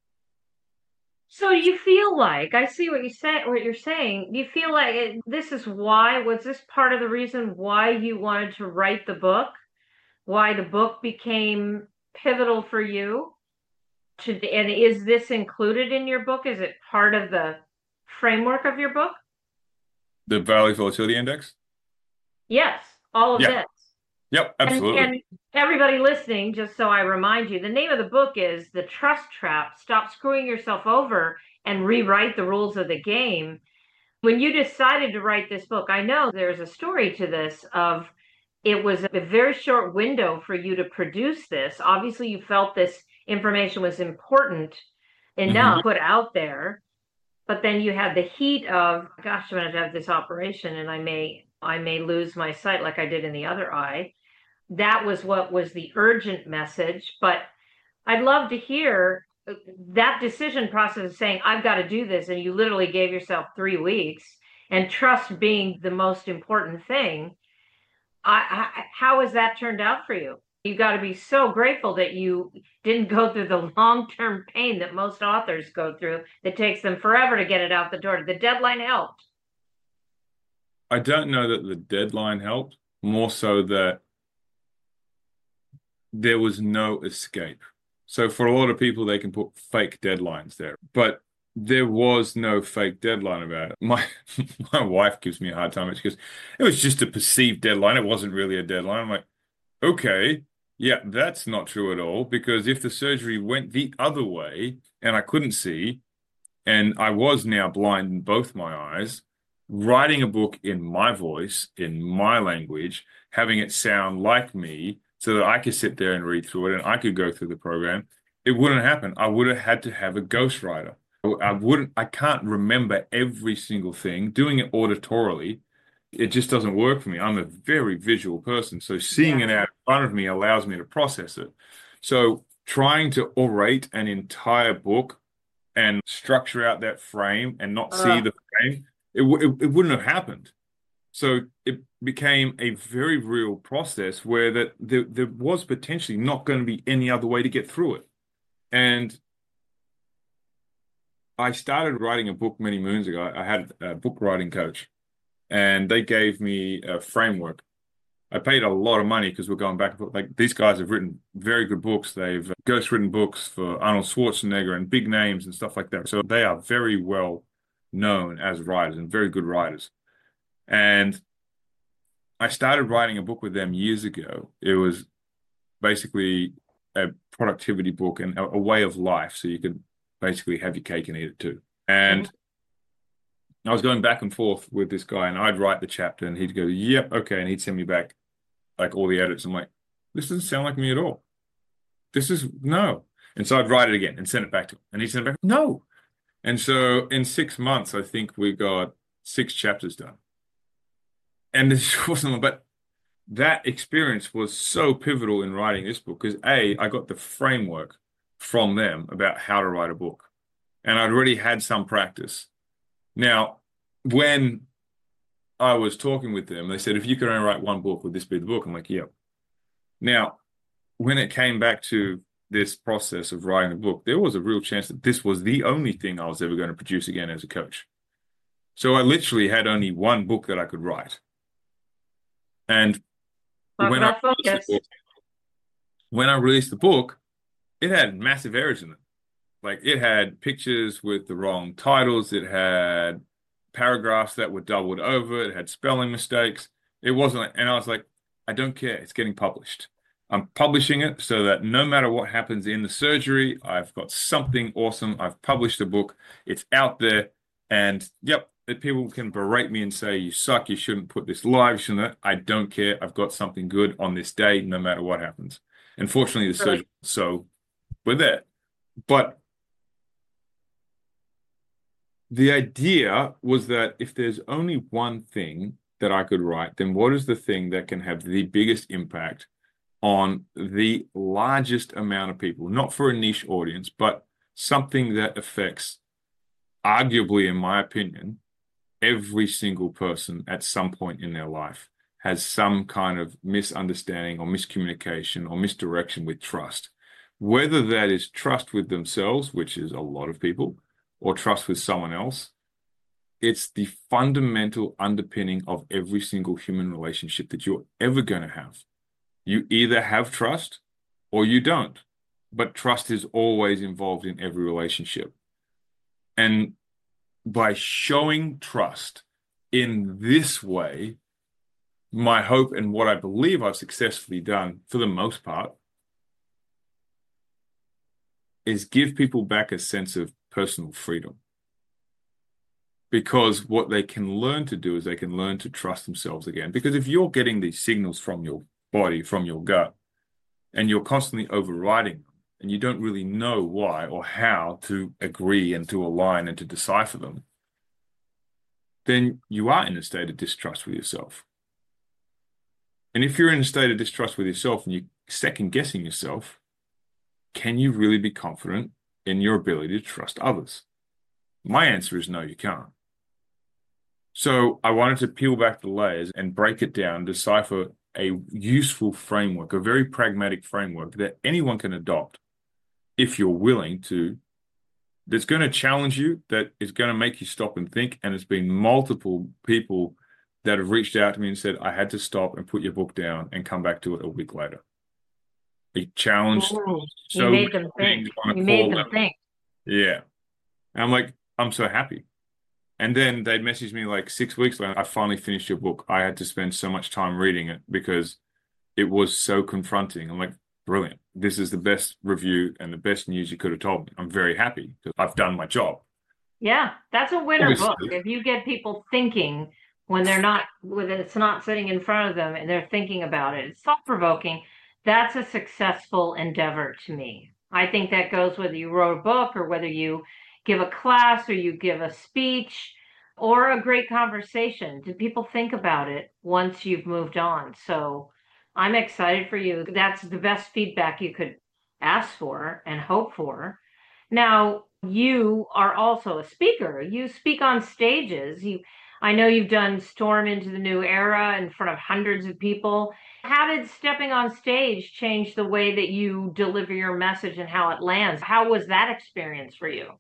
[SPEAKER 1] So you feel like I see what you say, what you're saying. You feel like this is why, was this part of the reason why you wanted to write the book? Why the book became pivotal for you? And is this included in your book? Is it part of the framework of your book?
[SPEAKER 2] The Valley Volatility Index?
[SPEAKER 1] Yes, all of
[SPEAKER 2] Yeah.
[SPEAKER 1] this.
[SPEAKER 2] Yep, absolutely.
[SPEAKER 1] And everybody listening, just so I remind you, the name of the book is The Trust Trap: Stop Screwing Yourself Over and Rewrite the Rules of the Game. When you decided to write this book, I know there's a story to this of it was a very short window for you to produce this. Obviously, you felt this information was important enough to put out there, but then you had the heat of, gosh, I'm going to have this operation and I may lose my sight like I did in the other eye. That was what was the urgent message. But I'd love to hear that decision process of saying, I've got to do this. And you literally gave yourself 3 weeks, and trust being the most important thing. How has that turned out for you? You got to be so grateful that you didn't go through the long-term pain that most authors go through that takes them forever to get it out the door. The deadline helped.
[SPEAKER 2] I don't know that the deadline helped, more so that there was no escape. So for a lot of people, they can put fake deadlines there. But there was no fake deadline about it. My my wife gives me a hard time. She goes, it was just a perceived deadline. It wasn't really a deadline. I'm like, okay, yeah, that's not true at all. Because if the surgery went the other way and I couldn't see, and I was now blind in both my eyes, writing a book in my voice, in my language, having it sound like me so that I could sit there and read through it and I could go through the program, it wouldn't happen. I would have had to have a ghostwriter. I can't remember every single thing. Doing it auditorily, it just doesn't work for me. I'm a very visual person. So seeing
[SPEAKER 1] Yeah.
[SPEAKER 2] it out in front of me allows me to process it. So trying to orate an entire book and structure out that frame and not see
[SPEAKER 1] Ugh.
[SPEAKER 2] the frame, it wouldn't have happened. So it became a very real process where there was potentially not going to be any other way to get through it. And I started writing a book many moons ago. I had a book writing coach, and they gave me a framework. I paid a lot of money because we're going back and forth. Like these guys have written very good books. They've ghostwritten books for Arnold Schwarzenegger and big names and stuff like that. So they are very well known as writers and very good writers. And I started writing a book with them years ago. It was basically a productivity book and a way of life. So you could basically have your cake and eat it too.
[SPEAKER 1] Mhm.
[SPEAKER 2] And I was going back and forth with this guy, and I'd write the chapter, and he'd go, "Yep, okay," and he'd send me back like all the edits. I'm like, "This doesn't sound like me at all. This is no." And so I'd write it again and send it back to him, and he'd send it back, "No." And so in 6 months, I think we got 6 chapters done, and this wasn't. But that experience was so pivotal in writing this book because A, I got the framework from them about how to write a book, and I'd already had some practice. Now, when I was talking with them, they said, if you could only write one book, would this be the book? I'm like, yeah. Now, when it came back to this process of writing a book, there was a real chance that this was the only thing I was ever going to produce again as a coach. So I literally had only one book that I could write. And
[SPEAKER 1] Talk
[SPEAKER 2] when I
[SPEAKER 1] about
[SPEAKER 2] released the
[SPEAKER 1] focus.
[SPEAKER 2] book, when I released the book, it had massive errors in it. Like it had pictures with the wrong titles, it had paragraphs that were doubled over, it had spelling mistakes. It wasn't, and I was like, I don't care. It's getting published. I'm publishing it so that no matter what happens in the surgery, I've got something awesome. I've published a book. It's out there. And yep, if people can berate me and say, you suck, you shouldn't put this live, shouldn't. I don't care. I've got something good on this day, no matter what happens. Unfortunately, the
[SPEAKER 1] Really.
[SPEAKER 2] surgery, so we're there. But the idea was that if there's only one thing that I could write, then what is the thing that can have the biggest impact on the largest amount of people? Not for a niche audience, but something that affects, arguably, in my opinion, every single person at some point in their life has some kind of misunderstanding or miscommunication or misdirection with trust. Whether that is trust with themselves, which is a lot of people, or trust with someone else, it's the fundamental underpinning of every single human relationship that you're ever going to have. You either have trust or you don't, but trust is always involved in every relationship. And by showing trust in this way, my hope and what I believe I've successfully done for the most part is give people back a sense of personal freedom. Because what they can learn to do is they can learn to trust themselves again. Because if you're getting these signals from your body, from your gut, and you're constantly overriding them, and you don't really know why or how to agree and to align and to decipher them, then you are in a state of distrust with yourself. And if you're in a state of distrust with yourself and you're second guessing yourself, can you really be confident in your ability to trust others? My answer is no, you can't. So I wanted to peel back the layers and break it down, decipher a useful framework, a very pragmatic framework that anyone can adopt if you're willing to, that's going to challenge you, that is going to make you stop and think. And it's been multiple people that have reached out to me and said, I had to stop and put your book down and come back to it a week later. It challenged
[SPEAKER 1] Ooh, you
[SPEAKER 2] so
[SPEAKER 1] made
[SPEAKER 2] many
[SPEAKER 1] them think.
[SPEAKER 2] things on a
[SPEAKER 1] You
[SPEAKER 2] core
[SPEAKER 1] made them
[SPEAKER 2] level.
[SPEAKER 1] think.
[SPEAKER 2] Yeah. And I'm like, I'm so happy. And then they'd message me like 6 weeks later, I finally finished your book. I had to spend so much time reading it because it was so confronting. I'm like, brilliant. This is the best review and the best news you could have told me. I'm very happy because I've done my job.
[SPEAKER 1] Yeah, that's a winner book.
[SPEAKER 2] Obviously,
[SPEAKER 1] If you get people thinking when it's not sitting in front of them and they're thinking about it, it's thought-provoking. That's a successful endeavor to me. I think that goes whether you wrote a book or whether you give a class or you give a speech or a great conversation. Do people think about it once you've moved on? So I'm excited for you. That's the best feedback you could ask for and hope for. Now, you are also a speaker. You speak on stages. I know you've done Storm into the New Era in front of hundreds of people. How did stepping on stage change the way that you deliver your message and how it lands? How was that experience for you?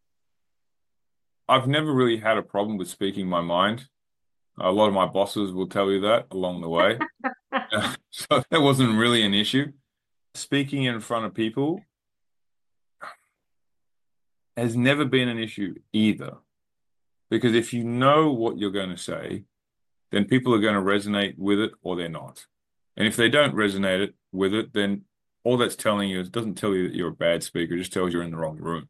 [SPEAKER 2] I've never really had a problem with speaking my mind. A lot of my bosses will tell you that along the way. So that wasn't really an issue. Speaking in front of people has never been an issue either. Because if you know what you're going to say, then people are going to resonate with it or they're not. And if they don't resonate with it, then all that's telling you is it doesn't tell you that you're a bad speaker, it just tells you're in the wrong room.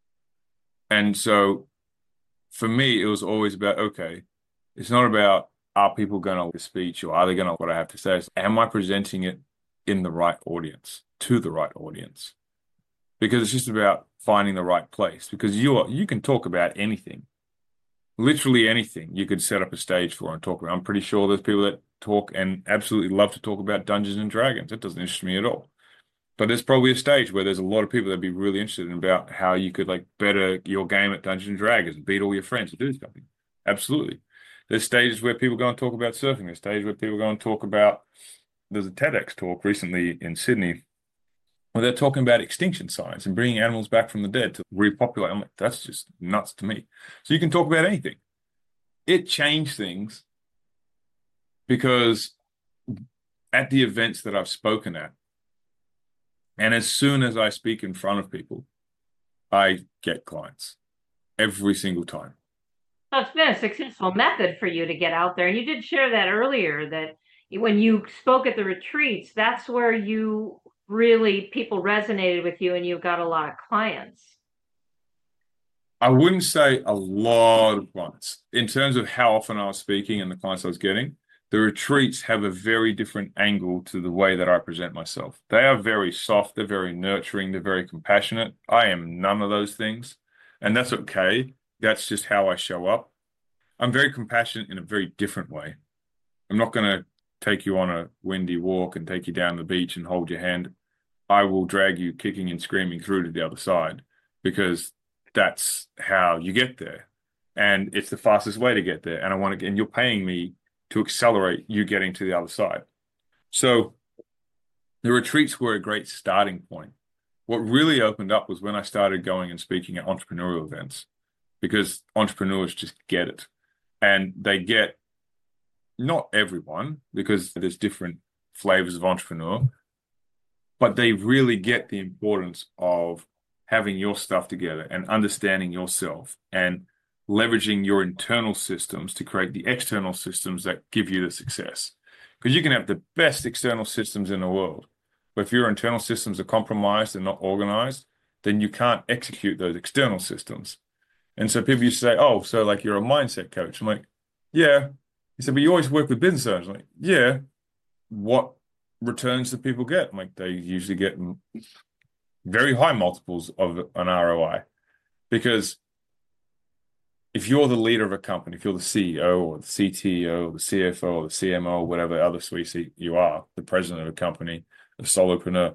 [SPEAKER 2] And so for me, it was always about, okay, it's not about are people going to like the speech or are they going to what I have to say? It's, am I presenting it in the right audience, to the right audience? Because it's just about finding the right place. Because you can talk about anything, literally anything you could set up a stage for and talk about. I'm pretty sure there's people that talk and absolutely love to talk about Dungeons and Dragons. It doesn't interest me at all. But there's probably a stage where there's a lot of people that'd be really interested in about how you could like better your game at Dungeons and Dragons and beat all your friends and do something. Absolutely. There's stages where people go and talk about surfing. There's stages where people go and talk about. There's a TEDx talk recently in Sydney where they're talking about extinction science and bringing animals back from the dead to repopulate. I'm like, that's just nuts to me. So you can talk about anything. It changed things because at the events that I've spoken at, and as soon as I speak in front of people, I get clients every single time.
[SPEAKER 1] So it's been a successful method for you to get out there. And you did share that earlier that when you spoke at the retreats, that's where you really people resonated with you and you got a lot of clients.
[SPEAKER 2] I wouldn't say a lot of clients in terms of how often I was speaking and the clients I was getting. The retreats have a very different angle to the way that I present myself. They are very soft, they're very nurturing, they're very compassionate. I am none of those things, and that's okay. That's just how I show up. I'm very compassionate in a very different way. I'm not going to take you on a windy walk and take you down the beach and hold your hand. I will drag you kicking and screaming through to the other side because that's how you get there. And it's the fastest way to get there. And I want to, and you're paying me to accelerate you getting to the other side. So the retreats were a great starting point. What really opened up was when I started going and speaking at entrepreneurial events because entrepreneurs just get it. And they get not everyone because there's different flavors of entrepreneur, but they really get the importance of having your stuff together and understanding yourself and leveraging your internal systems to create the external systems that give you the success. Because you can have the best external systems in the world, but if your internal systems are compromised and not organized, then you can't execute those external systems. And so people used to say, oh, so like you're a mindset coach. I'm like, yeah. He said, but you always work with business owners. I'm like, yeah. What returns do people get? I'm like, they usually get very high multiples of an ROI because if you're the leader of a company, if you're the CEO or the CTO or the CFO or the CMO or whatever other suite you are, the president of a company, a solopreneur,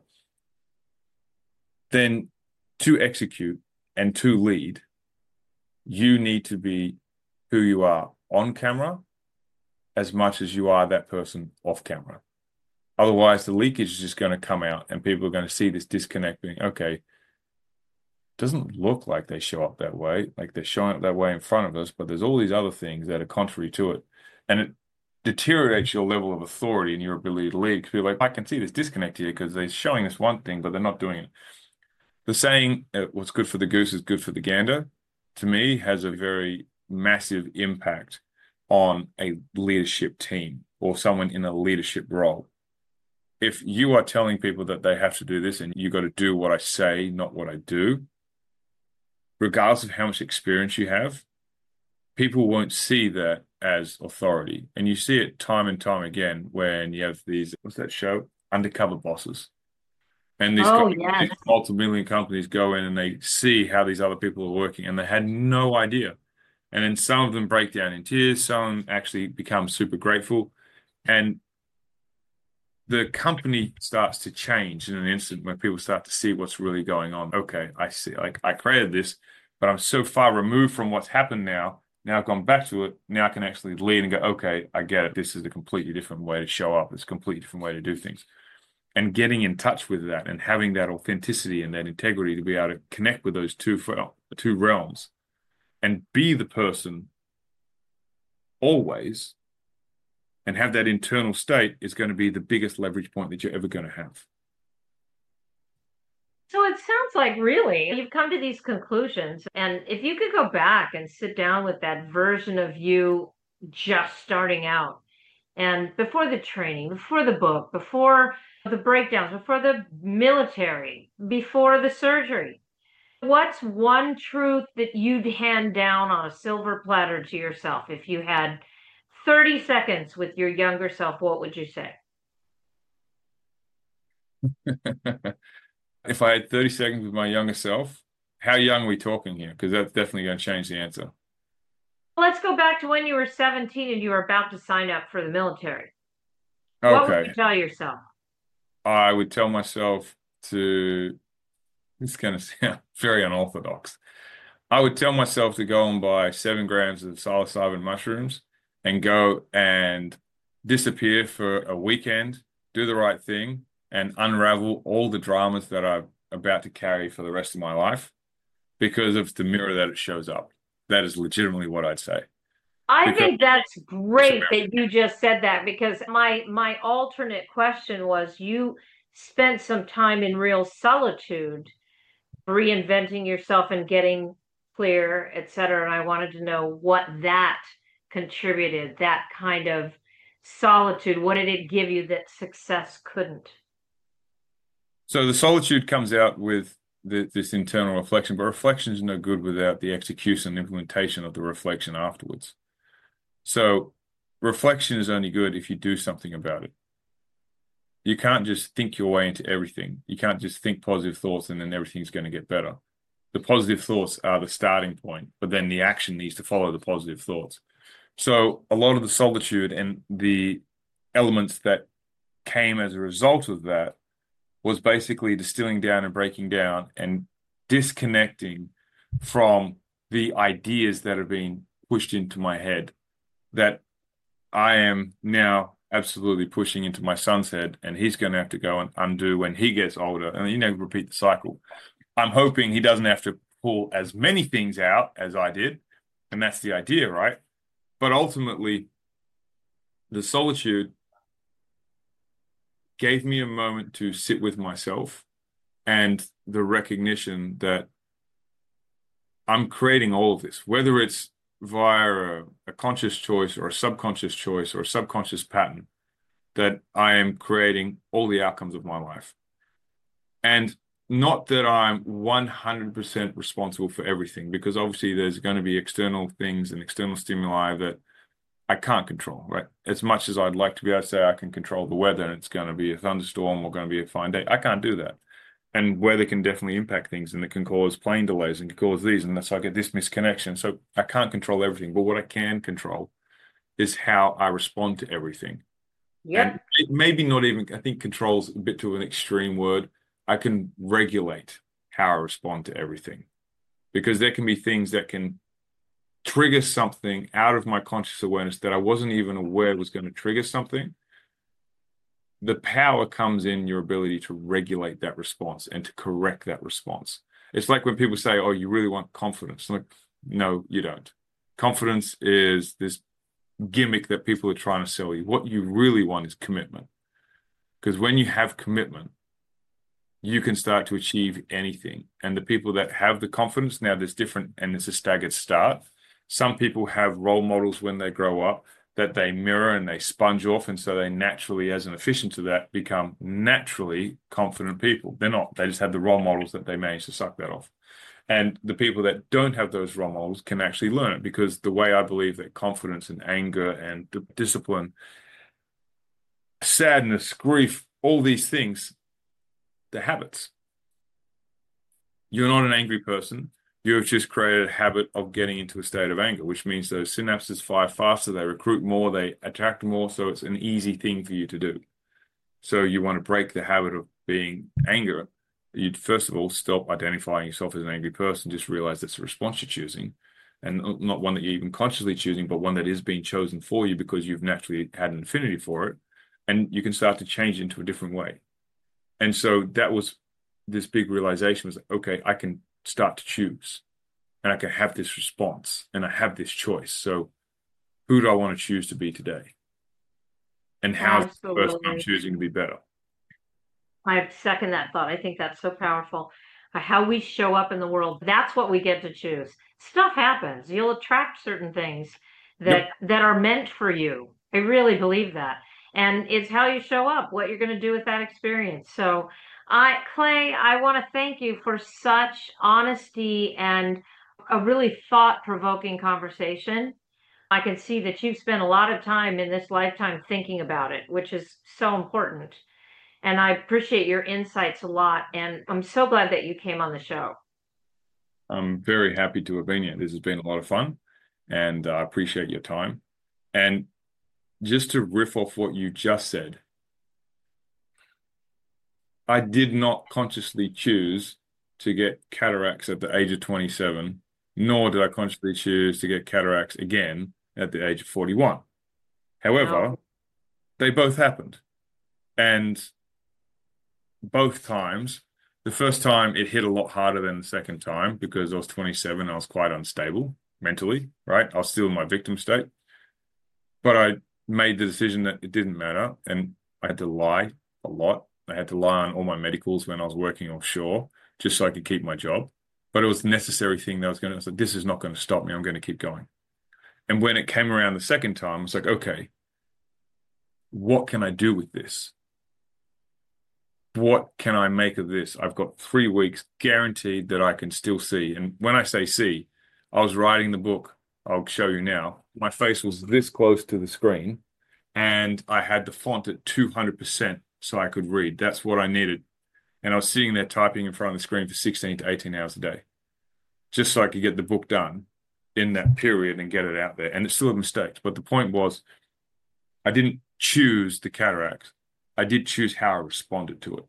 [SPEAKER 2] then to execute and to lead, you need to be who you are on camera as much as you are that person off camera. Otherwise, the leakage is just going to come out and people are going to see this disconnect being, okay, doesn't look like they show up that way, like they're showing up that way in front of us, but there's all these other things that are contrary to it. And it deteriorates your level of authority and your ability to lead. Because you're like, I can see this disconnect here because they're showing us one thing, but they're not doing it. The saying, what's good for the goose is good for the gander. to me, has a very massive impact on a leadership team or someone in a leadership role. If you are telling people that they have to do this and you got to do what I say, not what I do, regardless of how much experience you have, people won't see that as authority. And you see it time and time again when you have these, what's that show? Undercover bosses. And these guys,
[SPEAKER 1] Oh, yes.
[SPEAKER 2] these multi-million companies go in and they see how these other people are working and they had no idea. And then some of them break down in tears, some actually become super grateful. And the company starts to change in an instant when people start to see what's really going on. Okay, I see. Like I created this, but I'm so far removed from what's happened now. Now I've gone back to it. Now I can actually lead and go, okay, I get it. This is a completely different way to show up. It's a completely different way to do things. And getting in touch with that and having that authenticity and that integrity to be able to connect with those two realms and be the person always and have that internal state is going to be the biggest leverage point that you're ever going to have.
[SPEAKER 1] So it sounds like really you've come to these conclusions. And if you could go back and sit down with that version of you just starting out and before the training, before the book, before the breakdowns, before the military, before the surgery, what's one truth that you'd hand down on a silver platter to yourself? If you had 30 seconds with your younger self, what would you say?
[SPEAKER 2] If I had 30 seconds with my younger self, how young are we talking here? Because that's definitely going to change the answer.
[SPEAKER 1] Let's go back to when you were 17 and you were about to sign up for the military. What would you
[SPEAKER 2] Okay.
[SPEAKER 1] tell yourself?
[SPEAKER 2] I would tell myself to, it's going to sound very unorthodox. I would tell myself to go and buy 7 grams of psilocybin mushrooms and go and disappear for a weekend, do the right thing, and unravel all the dramas that I'm about to carry for the rest of my life because of the mirror that it shows up. That is legitimately what I'd say.
[SPEAKER 1] I
[SPEAKER 2] Because
[SPEAKER 1] think that's
[SPEAKER 2] it's a
[SPEAKER 1] great that you just said that because my alternate question was you spent some time in real solitude reinventing yourself and getting clear, et cetera. And I wanted to know what that contributed, that kind of solitude. What did it give you that success couldn't?
[SPEAKER 2] So the solitude comes out with this internal reflection, but reflection is no good without the execution and implementation of the reflection afterwards. So reflection is only good if you do something about it. You can't just think your way into everything. You can't just think positive thoughts and then everything's going to get better. The positive thoughts are the starting point, but then the action needs to follow the positive thoughts. So a lot of the solitude and the elements that came as a result of that was basically distilling down and breaking down and disconnecting from the ideas that are being pushed into my head that I am now absolutely pushing into my son's head, and he's going to have to go and undo when he gets older, and repeat the cycle. I'm hoping he doesn't have to pull as many things out as I did, and that's the idea, right? But ultimately, the solitude gave me a moment to sit with myself and the recognition that I'm creating all of this, whether it's via a conscious choice or a subconscious choice or a subconscious pattern, that I am creating all the outcomes of my life. And not that I'm 100% responsible for everything, because obviously there's going to be external things and external stimuli that I can't control, right? As much as I'd like to be able to say I can control the weather and it's going to be a thunderstorm or going to be a fine day, I can't do that. And weather can definitely impact things and it can cause plane delays and can cause these. And that's why I get this misconnection. So I can't control everything. But what I can control is how I respond to everything. And
[SPEAKER 1] Yep.
[SPEAKER 2] maybe not even, I think control's a bit too an extreme word. I can regulate how I respond to everything because there can be things that can trigger something out of my conscious awareness that I wasn't even aware was going to trigger something. The power comes in your ability to regulate that response and to correct that response. It's like when people say, "Oh, you really want confidence." I'm like, no, you don't. Confidence is this gimmick that people are trying to sell you. What you really want is commitment. Because when you have commitment, you can start to achieve anything. And the people that have the confidence, now there's different, and it's a staggered start. Some people have role models when they grow up that they mirror and they sponge off. And so they naturally, as an efficient to that, become naturally confident people. They're not, they just have the role models that they manage to suck that off. And the people that don't have those role models can actually learn it, because the way I believe that confidence and anger and discipline, sadness, grief, all these things, they're habits. You're not an angry person. You've just created a habit of getting into a state of anger, which means those synapses fire faster, they recruit more, they attract more. So it's an easy thing for you to do. So you want to break the habit of being anger. You'd first of all stop identifying yourself as an angry person, just realize that's a response you're choosing, and not one that you're even consciously choosing, but one that is being chosen for you because you've naturally had an affinity for it. And you can start to change it into a different way. And so that was this big realization was, okay, I can start to choose, and I can have this response, and I have this choice. So who do I want to choose to be today? And how's the person I'm
[SPEAKER 1] Absolutely.
[SPEAKER 2] choosing to be better?
[SPEAKER 1] I second that thought. I think that's so powerful. How we show up in the world, that's what we get to choose. Stuff happens. You'll attract certain things
[SPEAKER 2] Yep.
[SPEAKER 1] that are meant for you. I really believe that. And it's how you show up, what you're going to do with that experience. So, Clay, I want to thank you for such honesty and a really thought-provoking conversation. I can see that you've spent a lot of time in this lifetime thinking about it, which is so important. And I appreciate your insights a lot. And I'm so glad that you came on the show.
[SPEAKER 2] I'm very happy to have been here. This has been a lot of fun, and I appreciate your time. And just to riff off what you just said, I did not consciously choose to get cataracts at the age of 27, nor did I consciously choose to get cataracts again at the age of 41.
[SPEAKER 1] No.
[SPEAKER 2] However, they both happened. And both times, the first time it hit a lot harder than the second time because I was 27, I was quite unstable mentally, right? I was still in my victim state. But I made the decision that it didn't matter, and I had to lie a lot. I had to lie on all my medicals when I was working offshore just so I could keep my job. But it was a necessary thing that I was like, this is not going to stop me. I'm going to keep going. And when it came around the second time, I was like, okay, what can I do with this? What can I make of this? I've got 3 weeks guaranteed that I can still see. And when I say see, I was writing the book. I'll show you now. My face was this close to the screen, and I had the font at 200% so I could read. That's what I needed. And I was sitting there typing in front of the screen for 16 to 18 hours a day, just so I could get the book done in that period and get it out there. And it still had mistakes. But the point was, I didn't choose the cataract. I did choose how I responded to it.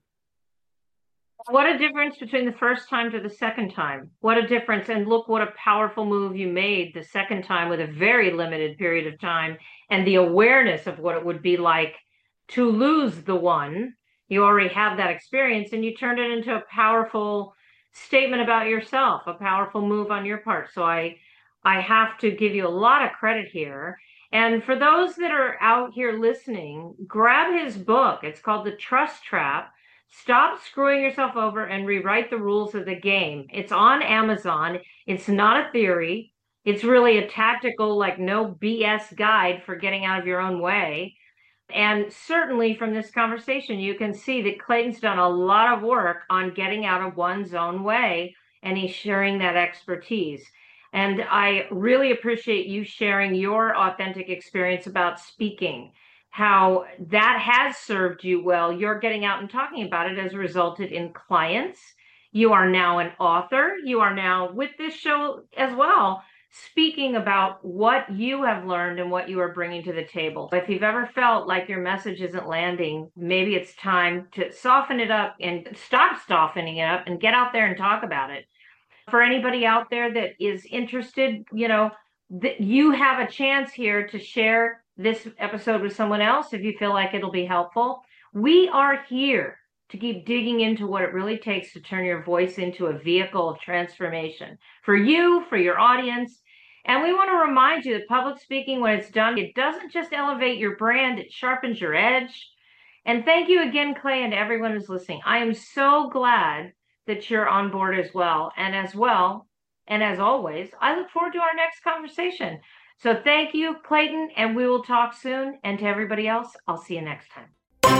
[SPEAKER 1] What a difference between the first time to the second time. What a difference. And look what a powerful move you made the second time with a very limited period of time and the awareness of what it would be like to lose the one. You already have that experience and you turned it into a powerful statement about yourself, a powerful move on your part. So I have to give you a lot of credit here. And for those that are out here listening, grab his book. It's called The Trust Trap. Stop screwing yourself over and rewrite the rules of the game. It's on Amazon. It's not a theory. It's really a tactical, like no BS guide for getting out of your own way. And certainly from this conversation, you can see that Clayton's done a lot of work on getting out of one's own way, and he's sharing that expertise. And I really appreciate you sharing your authentic experience about speaking, how that has served you well. You're getting out and talking about it has resulted in clients. You are now an author. You are now with this show as well, speaking about what you have learned and what you are bringing to the table. If you've ever felt like your message isn't landing, maybe it's time to soften it up and stop softening it up and get out there and talk about it. For anybody out there that is interested, you have a chance here to share this episode with someone else if you feel like it'll be helpful. We are here to keep digging into what it really takes to turn your voice into a vehicle of transformation for you, for your audience. And we want to remind you that public speaking, when it's done, it doesn't just elevate your brand, it sharpens your edge. And thank you again, Clay, and everyone who's listening. I am so glad that you're on board as well. And as always, I look forward to our next conversation. So thank you, Clayton, and we will talk soon. And to everybody else, I'll see you next time.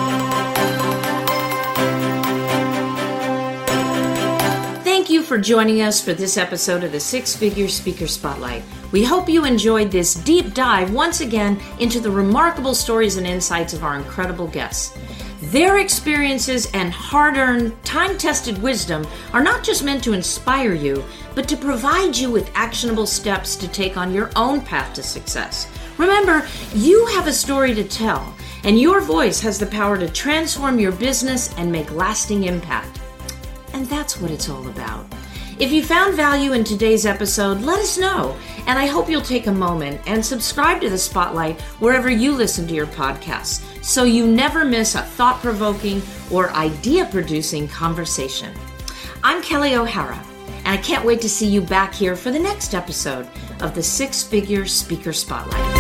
[SPEAKER 1] Thank you for joining us for this episode of the Six Figure Speaker Spotlight. We hope you enjoyed this deep dive once again into the remarkable stories and insights of our incredible guests. Their experiences and hard-earned, time-tested wisdom are not just meant to inspire you, but to provide you with actionable steps to take on your own path to success. Remember, you have a story to tell, and your voice has the power to transform your business and make lasting impact. And that's what it's all about. If you found value in today's episode, let us know. And I hope you'll take a moment and subscribe to the Spotlight wherever you listen to your podcasts, so you never miss a thought-provoking or idea-producing conversation. I'm Kelly O'Hara, and I can't wait to see you back here for the next episode of the Six Figure Speaker Spotlight.